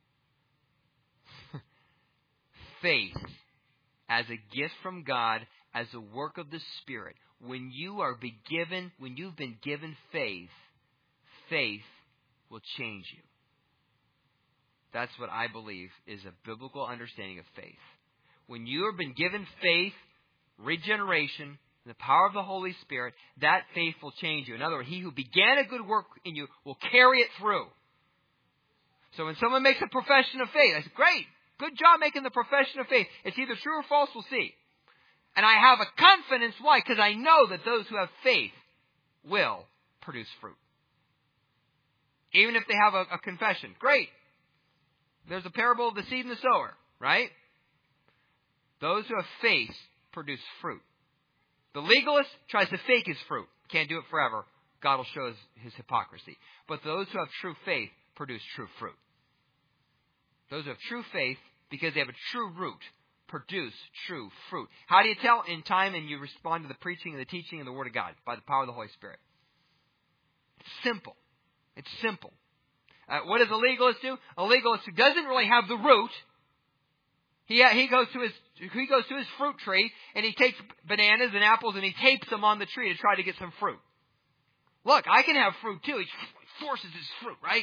Faith as a gift from God, as a work of the Spirit. When you are be given, when you've been given faith, faith will change you. That's what I believe is a biblical understanding of faith. When you have been given faith, regeneration, the power of the Holy Spirit, that faith will change you. In other words, He who began a good work in you will carry it through. So when someone makes a profession of faith, I say, great, good job making the profession of faith. It's either true or false, we'll see. And I have a confidence. Why? Because I know that those who have faith will produce fruit. Even if they have a, a confession. Great. There's a parable of the seed and the sower, right? Those who have faith produce fruit. The legalist tries to fake his fruit. Can't do it forever. God will show his, his hypocrisy. But those who have true faith produce true fruit. Those who have true faith, because they have a true root, produce true fruit. How do you tell? In time, and you respond to the preaching and the teaching and the Word of God by the power of the Holy Spirit. It's simple. It's simple. Uh, what does a legalist do? A legalist who doesn't really have the root, he he goes to his he goes to his fruit tree and he takes bananas and apples and he tapes them on the tree to try to get some fruit. Look, I can have fruit too. He forces his fruit, right?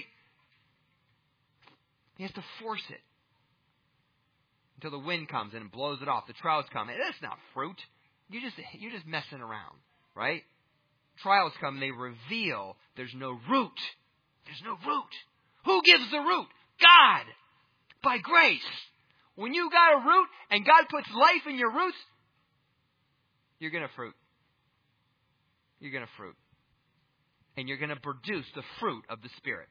He has to force it until the wind comes and blows it off. The trials come. And that's not fruit. You just you're just messing around, right? Trials come and they reveal there's no root. There's no root. Who gives the root? God. By grace. When you got a root and God puts life in your roots, you're going to fruit. You're going to fruit. And you're going to produce the fruit of the Spirit.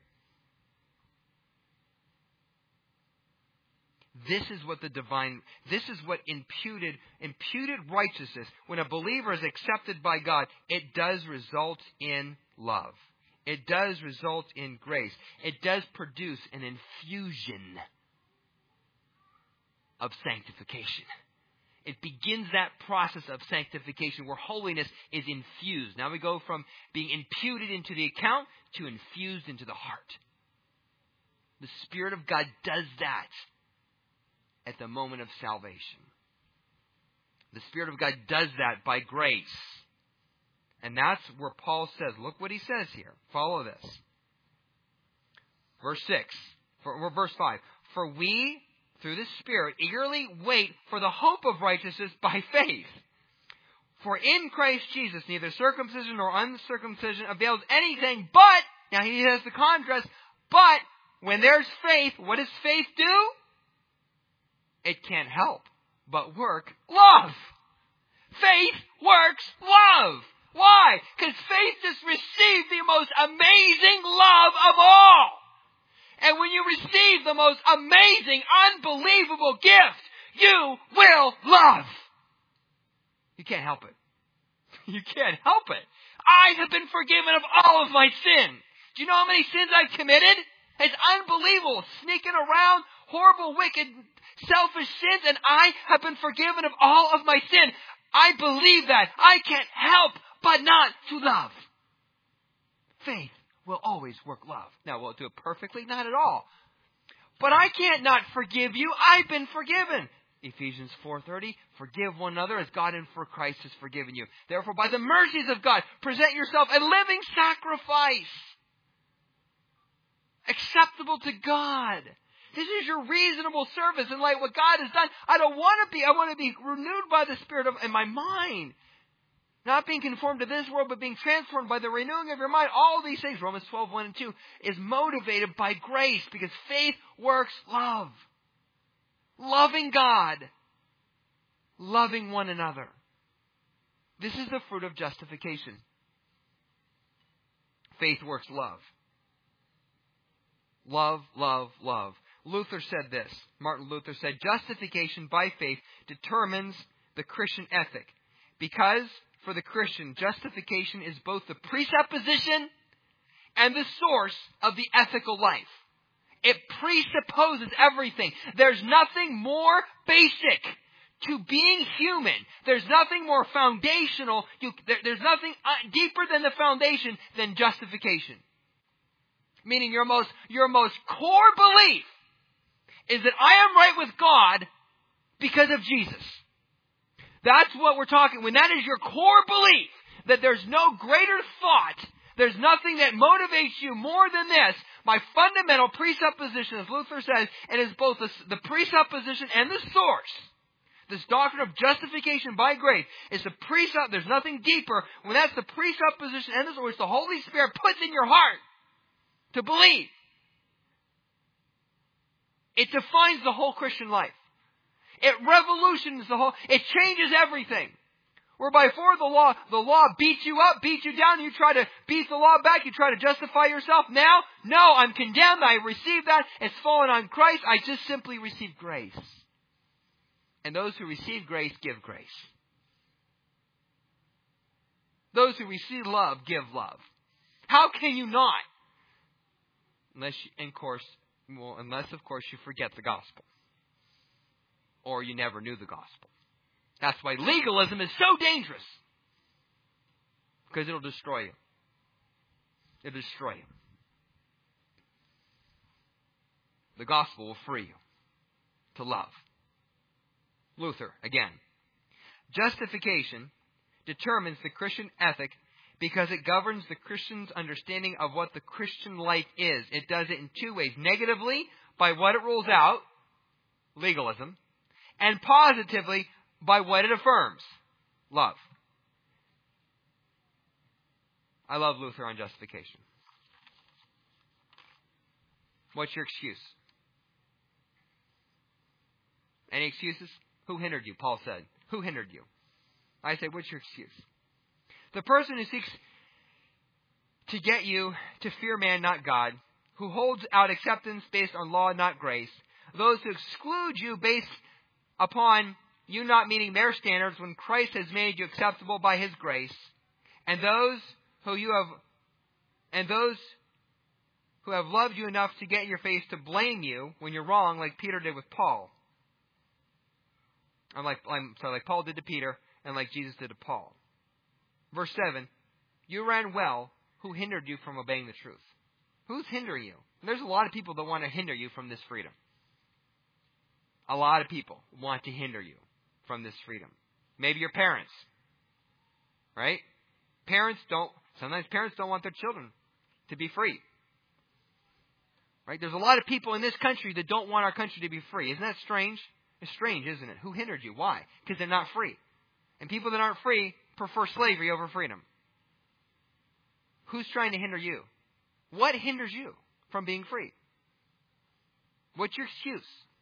This is what the divine, this is what imputed, imputed righteousness, when a believer is accepted by God, it does result in love. It does result in grace. It does produce an infusion of sanctification. It begins that process of sanctification where holiness is infused. Now we go from being imputed into the account to infused into the heart. The Spirit of God does that at the moment of salvation. The Spirit of God does that by grace. And that's where Paul says, look what he says here. Follow this. Verse six, or verse five. For we, through the Spirit, eagerly wait for the hope of righteousness by faith. For in Christ Jesus, neither circumcision nor uncircumcision avails anything, but, now he has the contrast, but when there's faith, what does faith do? It can't help but work love. Faith works love. Why? Because faith just received the most amazing love of all. And when you receive the most amazing, unbelievable gift, you will love. You can't help it. You can't help it. I have been forgiven of all of my sin. Do you know how many sins I've committed? It's unbelievable. Sneaking around, horrible, wicked, selfish sins, and I have been forgiven of all of my sin. I believe that. I can't help but not to love. Faith will always work love. Now, will it do it perfectly? Not at all. But I can't not forgive you. I've been forgiven. Ephesians four thirty, forgive one another as God and for Christ has forgiven you. Therefore, by the mercies of God, present yourself a living sacrifice, acceptable to God. This is your reasonable service. And like what God has done, I don't want to be, I want to be renewed by the Spirit of, in my mind. Not being conformed to this world, but being transformed by the renewing of your mind. All these things, Romans twelve, one and two, is motivated by grace because faith works love. Loving God. Loving one another. This is the fruit of justification. Faith works love. Love, love, love. Luther said this. Martin Luther said, justification by faith determines the Christian ethic. Because for the Christian, justification is both the presupposition and the source of the ethical life. It presupposes everything. There's nothing more basic to being human. There's nothing more foundational. You, there, there's nothing uh, deeper than the foundation than justification. Meaning your most, your most core belief is that I am right with God because of Jesus. That's what we're talking. When that is your core belief, that there's no greater thought, there's nothing that motivates you more than this. My fundamental presupposition, as Luther says, it is both the, the presupposition and the source. This doctrine of justification by grace is the presupp. There's nothing deeper. When that's the presupposition and the source, the Holy Spirit puts in your heart to believe. It defines the whole Christian life. It revolutions the whole, it changes everything. Where before the law, the law beats you up, beats you down, you try to beat the law back, you try to justify yourself. Now, no, I'm condemned, I received that, it's fallen on Christ, I just simply receive grace. And those who receive grace give grace. Those who receive love give love. How can you not? Unless, you, of course, well, unless of course you forget the gospel. or you never knew the gospel. That's why legalism is so dangerous. Because it'll destroy you. It'll destroy you. The gospel will free you to love. Luther, again. Justification determines the Christian ethic because it governs the Christian's understanding of what the Christian life is. It does it in two ways. Negatively, by what it rules out, legalism, and positively, by what it affirms, love. I love Luther on justification. What's your excuse? Any excuses? Who hindered you? Paul said. Who hindered you? I say, what's your excuse? The person who seeks to get you to fear man, not God, who holds out acceptance based on law, not grace, those who exclude you based upon you not meeting their standards when Christ has made you acceptable by His grace, and those who you have, and those who have loved you enough to get in your face to blame you when you're wrong, like Peter did with Paul. I'm like, I'm sorry, like Paul did to Peter, and like Jesus did to Paul. Verse seven, you ran well. Who hindered you from obeying the truth? Who's hindering you? And there's a lot of people that want to hinder you from this freedom. A lot of people want to hinder you from this freedom. Maybe your parents, right? Parents don't, sometimes parents don't want their children to be free. Right? There's a lot of people in this country that don't want our country to be free. Isn't that strange? It's strange, isn't it? Who hindered you? Why? Because they're not free. And people that aren't free prefer slavery over freedom. Who's trying to hinder you? What hinders you from being free? What's your excuse?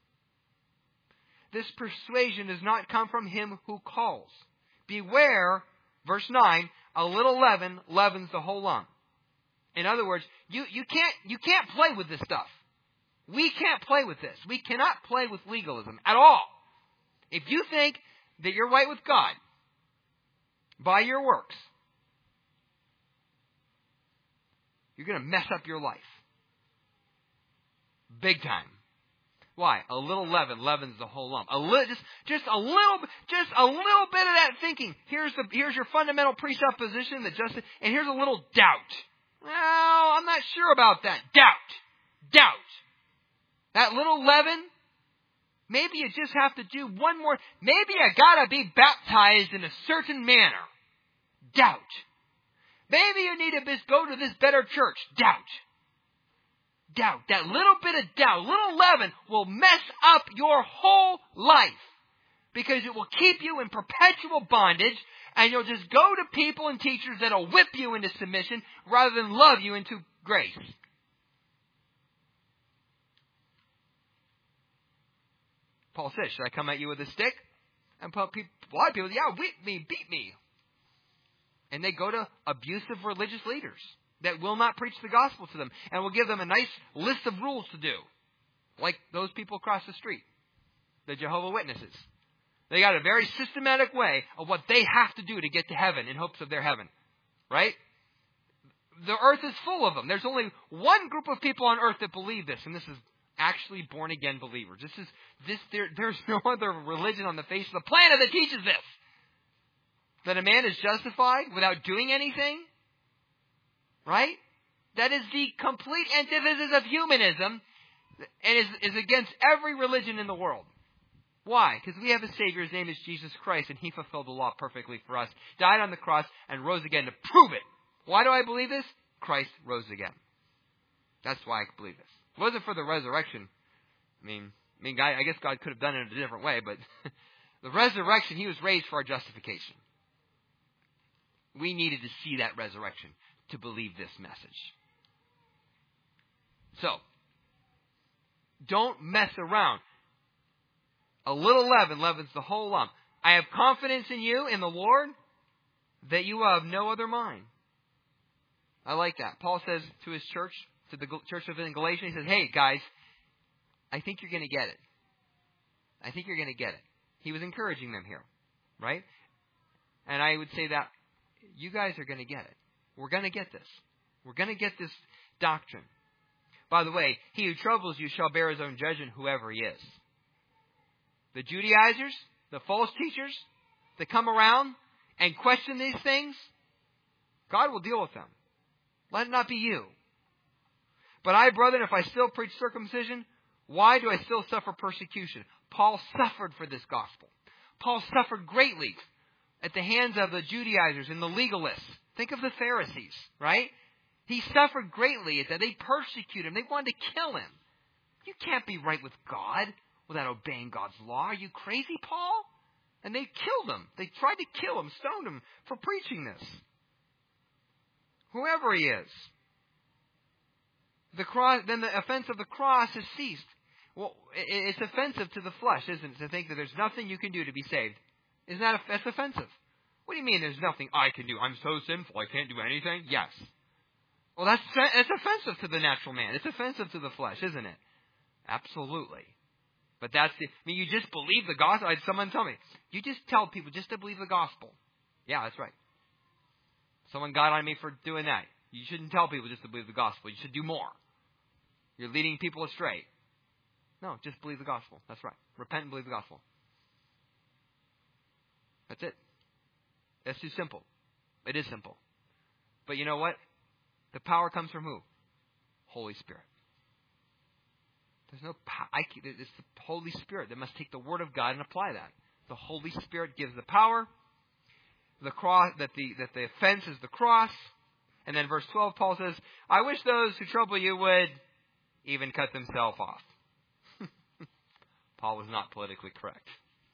This persuasion does not come from Him who calls. Beware, verse nine, a little leaven leavens the whole lump. In other words, you, you can't you can't play with this stuff. We can't play with this. We cannot play with legalism at all. If you think that you're right with God by your works, you're going to mess up your life. Big time. Why? A little leaven leavens the whole lump. A li- just, just a little, just a little bit of that thinking. Here's the, here's your fundamental presupposition that just, and here's a little doubt. Well, I'm not sure about that. Doubt. Doubt. That little leaven, maybe you just have to do one more. Maybe you gotta be baptized in a certain manner. Doubt. Maybe you need to just go to this better church. Doubt. Doubt. That little bit of doubt, little leaven will mess up your whole life. Because it will keep you in perpetual bondage, and you'll just go to people and teachers that'll whip you into submission rather than love you into grace. Paul says, should I come at you with a stick? And a lot of people, yeah, whip me, beat me. And they go to abusive religious leaders that will not preach the gospel to them and will give them a nice list of rules to do. Like those people across the street, the Jehovah's Witnesses. They got a very systematic way of what they have to do to get to heaven in hopes of their heaven. Right? The earth is full of them. There's only one group of people on earth that believe this, and this is actually born again believers. This is this there, there's no other religion on the face of the planet that teaches this. That a man is justified without doing anything. Right? That is the complete antithesis of humanism and is, is against every religion in the world. Why? Because we have a Savior, His name is Jesus Christ, and He fulfilled the law perfectly for us, died on the cross, and rose again to prove it. Why do I believe this? Christ rose again. That's why I believe this. If it wasn't for the resurrection, I mean, I mean, I guess God could have done it in a different way, but the resurrection, He was raised for our justification. We needed to see that resurrection to believe this message. So, don't mess around. A little leaven leavens the whole lump. I have confidence in you, in the Lord, that you have no other mind. I like that. Paul says to his church, to the church of in Galatia, he says, hey, guys, I think you're going to get it. I think you're going to get it. He was encouraging them here, right? And I would say that you guys are going to get it. We're going to get this. We're going to get this doctrine. By the way, he who troubles you shall bear his own judgment, whoever he is. the Judaizers, the false teachers that come around and question these things, God will deal with them. Let it not be you. But I, brethren, if I still preach circumcision, why do I still suffer persecution? Paul suffered for this gospel. Paul suffered greatly at the hands of the Judaizers and the legalists. Think of the Pharisees, right? He suffered greatly at that. They persecuted him. They wanted to kill him. You can't be right with God without obeying God's law. Are you crazy, Paul? And they killed him. They tried to kill him, stoned him for preaching this. Whoever he is. The cross, then the offense of the cross has ceased. Well, it's offensive to the flesh, isn't it, to think that there's nothing you can do to be saved? Isn't that that's offensive? What do you mean there's nothing I can do? I'm so sinful I can't do anything? Yes. Well, that's that's offensive to the natural man. It's offensive to the flesh, isn't it? Absolutely. But that's the, I mean, you just believe the gospel. I had someone tell me, you just tell people just to believe the gospel. Yeah, that's right. Someone got on me for doing that. You shouldn't tell people just to believe the gospel. You should do more. You're leading people astray. No, just believe the gospel. That's right. Repent and believe the gospel. That's it. That's too simple. It is simple. But you know what? The power comes from who? Holy Spirit. There's no power. It's the Holy Spirit that must take the Word of God and apply that. The Holy Spirit gives the power. The cross, that the that the offense is the cross. And then verse twelve, Paul says, I wish those who trouble you would even cut themselves off. Paul was not politically correct.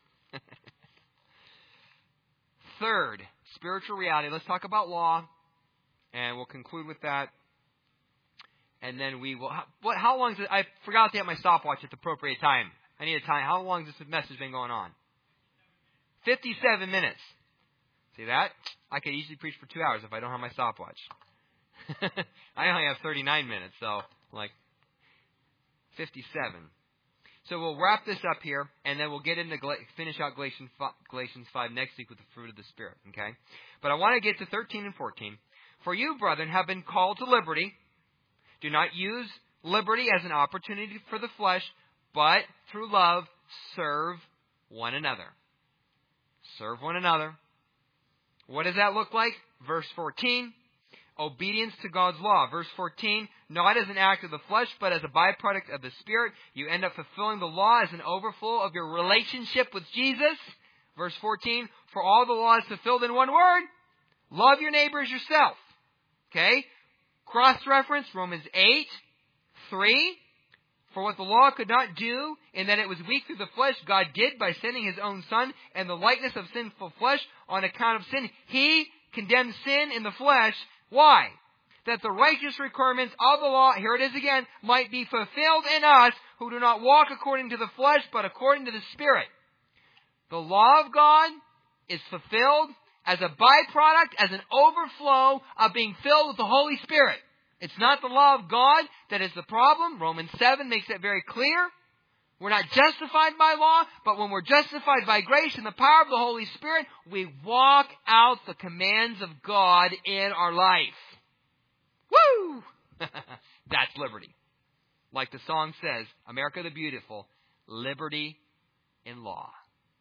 Third, spiritual reality. Let's talk about law, and we'll conclude with that. And then we will. What? How long is it? I forgot to have my stopwatch at the appropriate time. I need a time. How long has this message been going on? Fifty-seven minutes. See that? I could easily preach for two hours if I don't have my stopwatch. I only have thirty-nine minutes, so like fifty-seven. So we'll wrap this up here, and then we'll get into finish out Galatians five next week with the fruit of the Spirit. Okay, but I want to get to thirteen and fourteen. For you, brethren, have been called to liberty. Do not use liberty as an opportunity for the flesh, but through love serve one another. Serve one another. What does that look like? Verse fourteen. Obedience to God's law. Verse fourteen, not as an act of the flesh, but as a byproduct of the Spirit. You end up fulfilling the law as an overflow of your relationship with Jesus. Verse fourteen, for all the law is fulfilled in one word. Love your neighbor as yourself. Okay? Cross-reference, Romans eight, three. For what the law could not do, in that it was weak through the flesh, God did by sending His own Son in the likeness of sinful flesh on account of sin. He condemned sin in the flesh. Why? That the righteous requirements of the law, here it is again, might be fulfilled in us who do not walk according to the flesh, but according to the Spirit. The law of God is fulfilled as a byproduct, as an overflow of being filled with the Holy Spirit. It's not the law of God that is the problem. Romans seven makes that very clear. We're not justified by law, but when we're justified by grace and the power of the Holy Spirit, we walk out the commands of God in our life. Woo! That's liberty. Like the song says, America the Beautiful, liberty in law.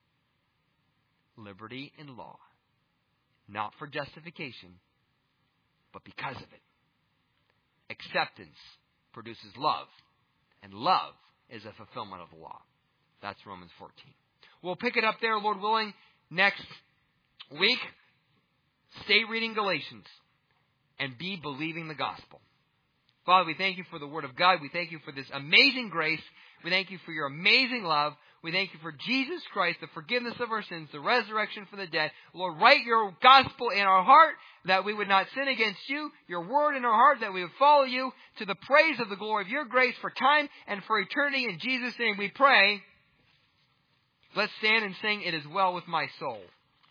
Liberty in law. Not for justification, but because of it. Acceptance produces love, and love is a fulfillment of the law. That's Romans fourteen. We'll pick it up there, Lord willing, next week. Stay reading Galatians and be believing the gospel. Father, we thank you for the Word of God. We thank you for this amazing grace. We thank you for your amazing love. We thank you for Jesus Christ, the forgiveness of our sins, the resurrection from the dead. Lord, write your gospel in our heart that we would not sin against you, your word in our heart that we would follow you to the praise of the glory of your grace for time and for eternity. In Jesus' name we pray. Let's stand and sing, It Is Well With My Soul.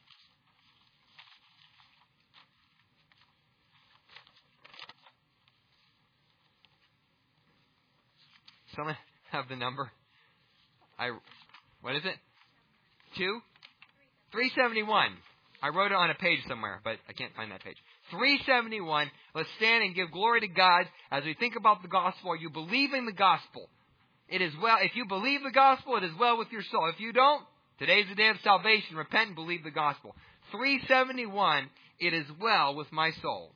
Someone have the number? I, what is it? Two? three seventy-one. I wrote it on a page somewhere, but I can't find that page. three seventy-one. Let's stand and give glory to God as we think about the gospel. Are you believing the gospel? it is well. If you believe the gospel, it is well with your soul. If you don't, today's the day of salvation. Repent and believe the gospel. three seventy-one, it is well with my soul.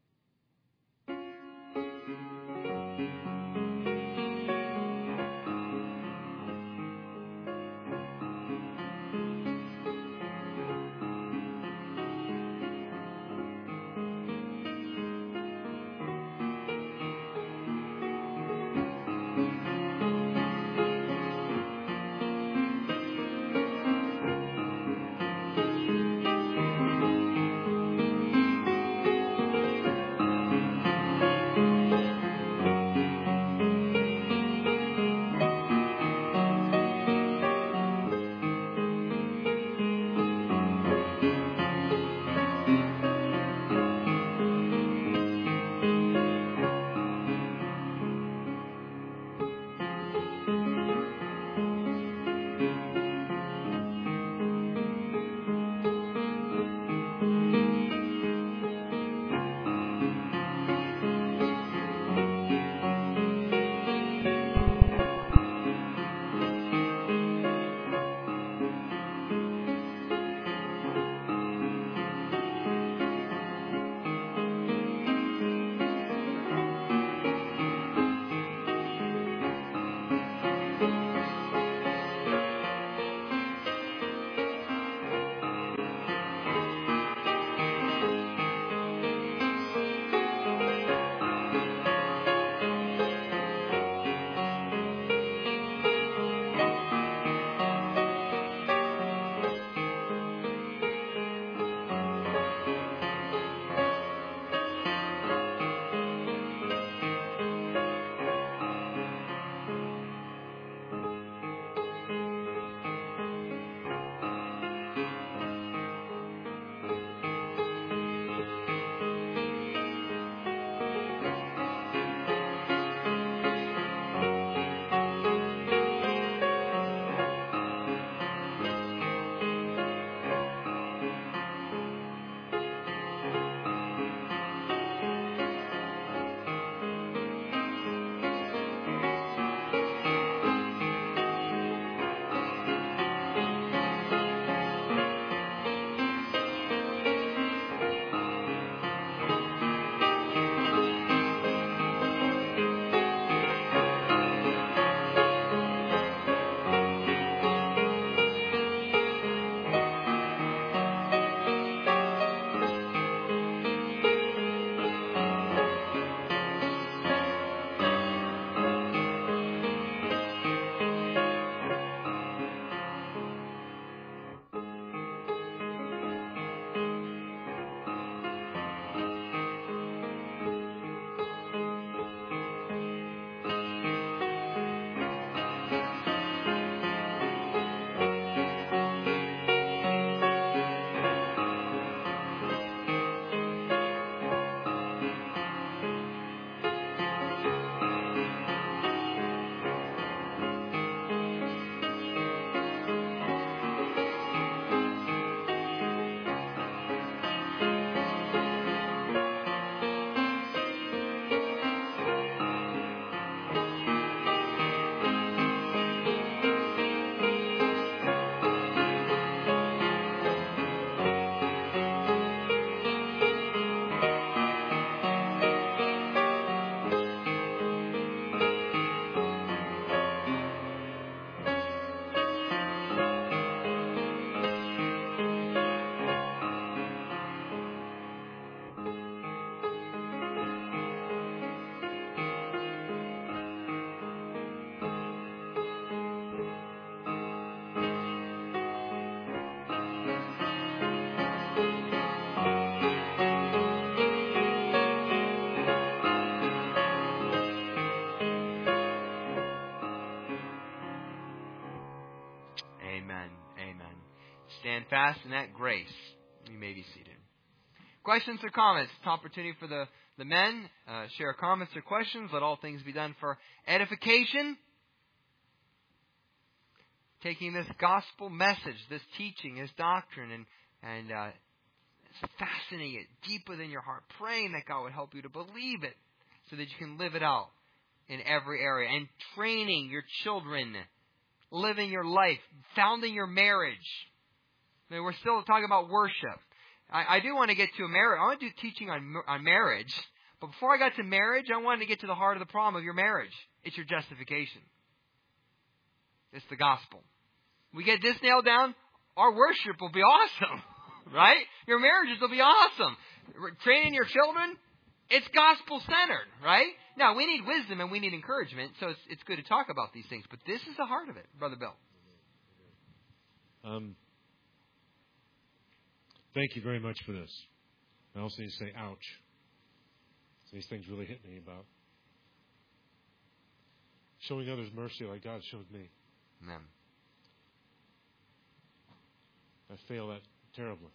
Stand fast in that grace. You may be seated. Questions or comments? It's an opportunity for the, the men. Uh, share comments or questions. Let all things be done for edification. Taking this gospel message, this teaching, this doctrine, and, and uh, fastening it deep within your heart. Praying that God would help you to believe it so that you can live it out in every area. And training your children, living your life, founding your marriage. I mean, we're still talking about worship. I, I do want to get to a marriage. I want to do teaching on, on marriage. But before I got to marriage, I wanted to get to the heart of the problem of your marriage. It's your justification. It's the gospel. We get this nailed down, our worship will be awesome. Right? Your marriages will be awesome. Training your children, it's gospel-centered. Right? Now, we need wisdom and we need encouragement, so it's, it's good to talk about these things. But this is the heart of it, Brother Bill. Um, thank you very much for this. I also need to say, ouch. These things really hit me about showing others mercy like God showed me. Amen. I fail that terribly.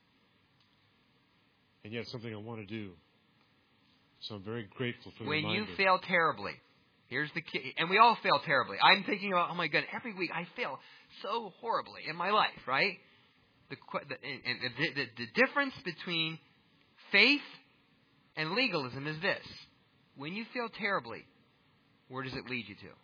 And yet it's something I want to do. So I'm very grateful for the When reminder. you fail terribly, here's the key. And we all fail terribly. I'm thinking about, oh my God, every week I fail so horribly in my life, right? The, the, and the, the, the difference between faith and legalism is this. When you fail terribly, where does it lead you to?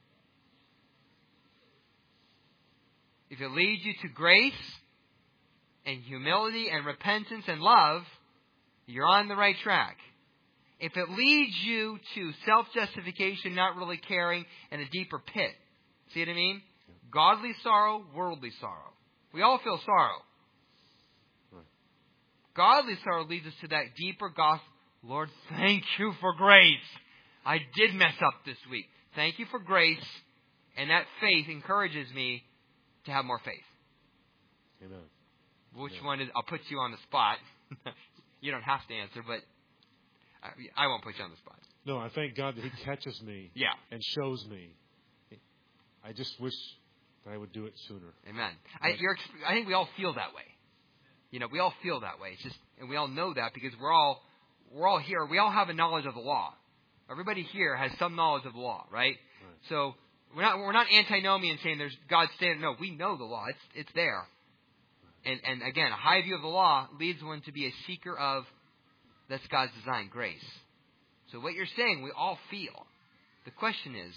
If it leads you to grace and humility and repentance and love, you're on the right track. If it leads you to self-justification, not really caring, and a deeper pit, see what I mean? Godly sorrow, worldly sorrow. We all feel sorrow. Right. Godly sorrow leads us to that deeper gospel. Lord, thank you for grace. I did mess up this week. Thank you for grace. And that faith encourages me to have more faith. Amen. Which Amen. one is, I'll put you on the spot. You don't have to answer, but I, I won't put you on the spot. No, I thank God that He catches me Yeah. and shows me. I just wish that I would do it sooner. Amen. I, you're, I think we all feel that way. You know, we all feel that way. It's just, and we all know that because we're all we're all here. We all have a knowledge of the law. Everybody here has some knowledge of the law, right? Right. So we're not we're not antinomian saying there's God's standard. No, we know the law. It's it's there. And and again, a high view of the law leads one to be a seeker of that's God's design, grace. So what you're saying, we all feel. The question is,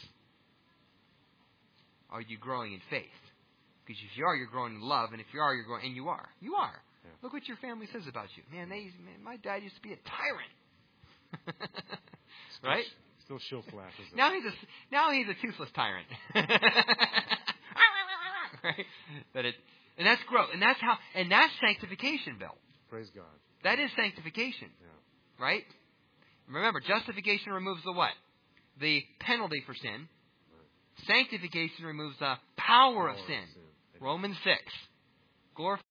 are you growing in faith? Because if you are, you're growing in love, and if you are, you're growing, and you are. You are. Yeah. Look what your family says about you. Man, they, man, my dad used to be a tyrant. Right? Still shill flap, isn't it? Now he's a now he's a toothless tyrant. Right? But it and that's growth, and that's how, and that's sanctification, Bill. Praise God. That is sanctification, Yeah. right? Remember, justification removes the what? The penalty for sin. Sanctification removes the power, Power of sin. of sin. Romans six. Glorify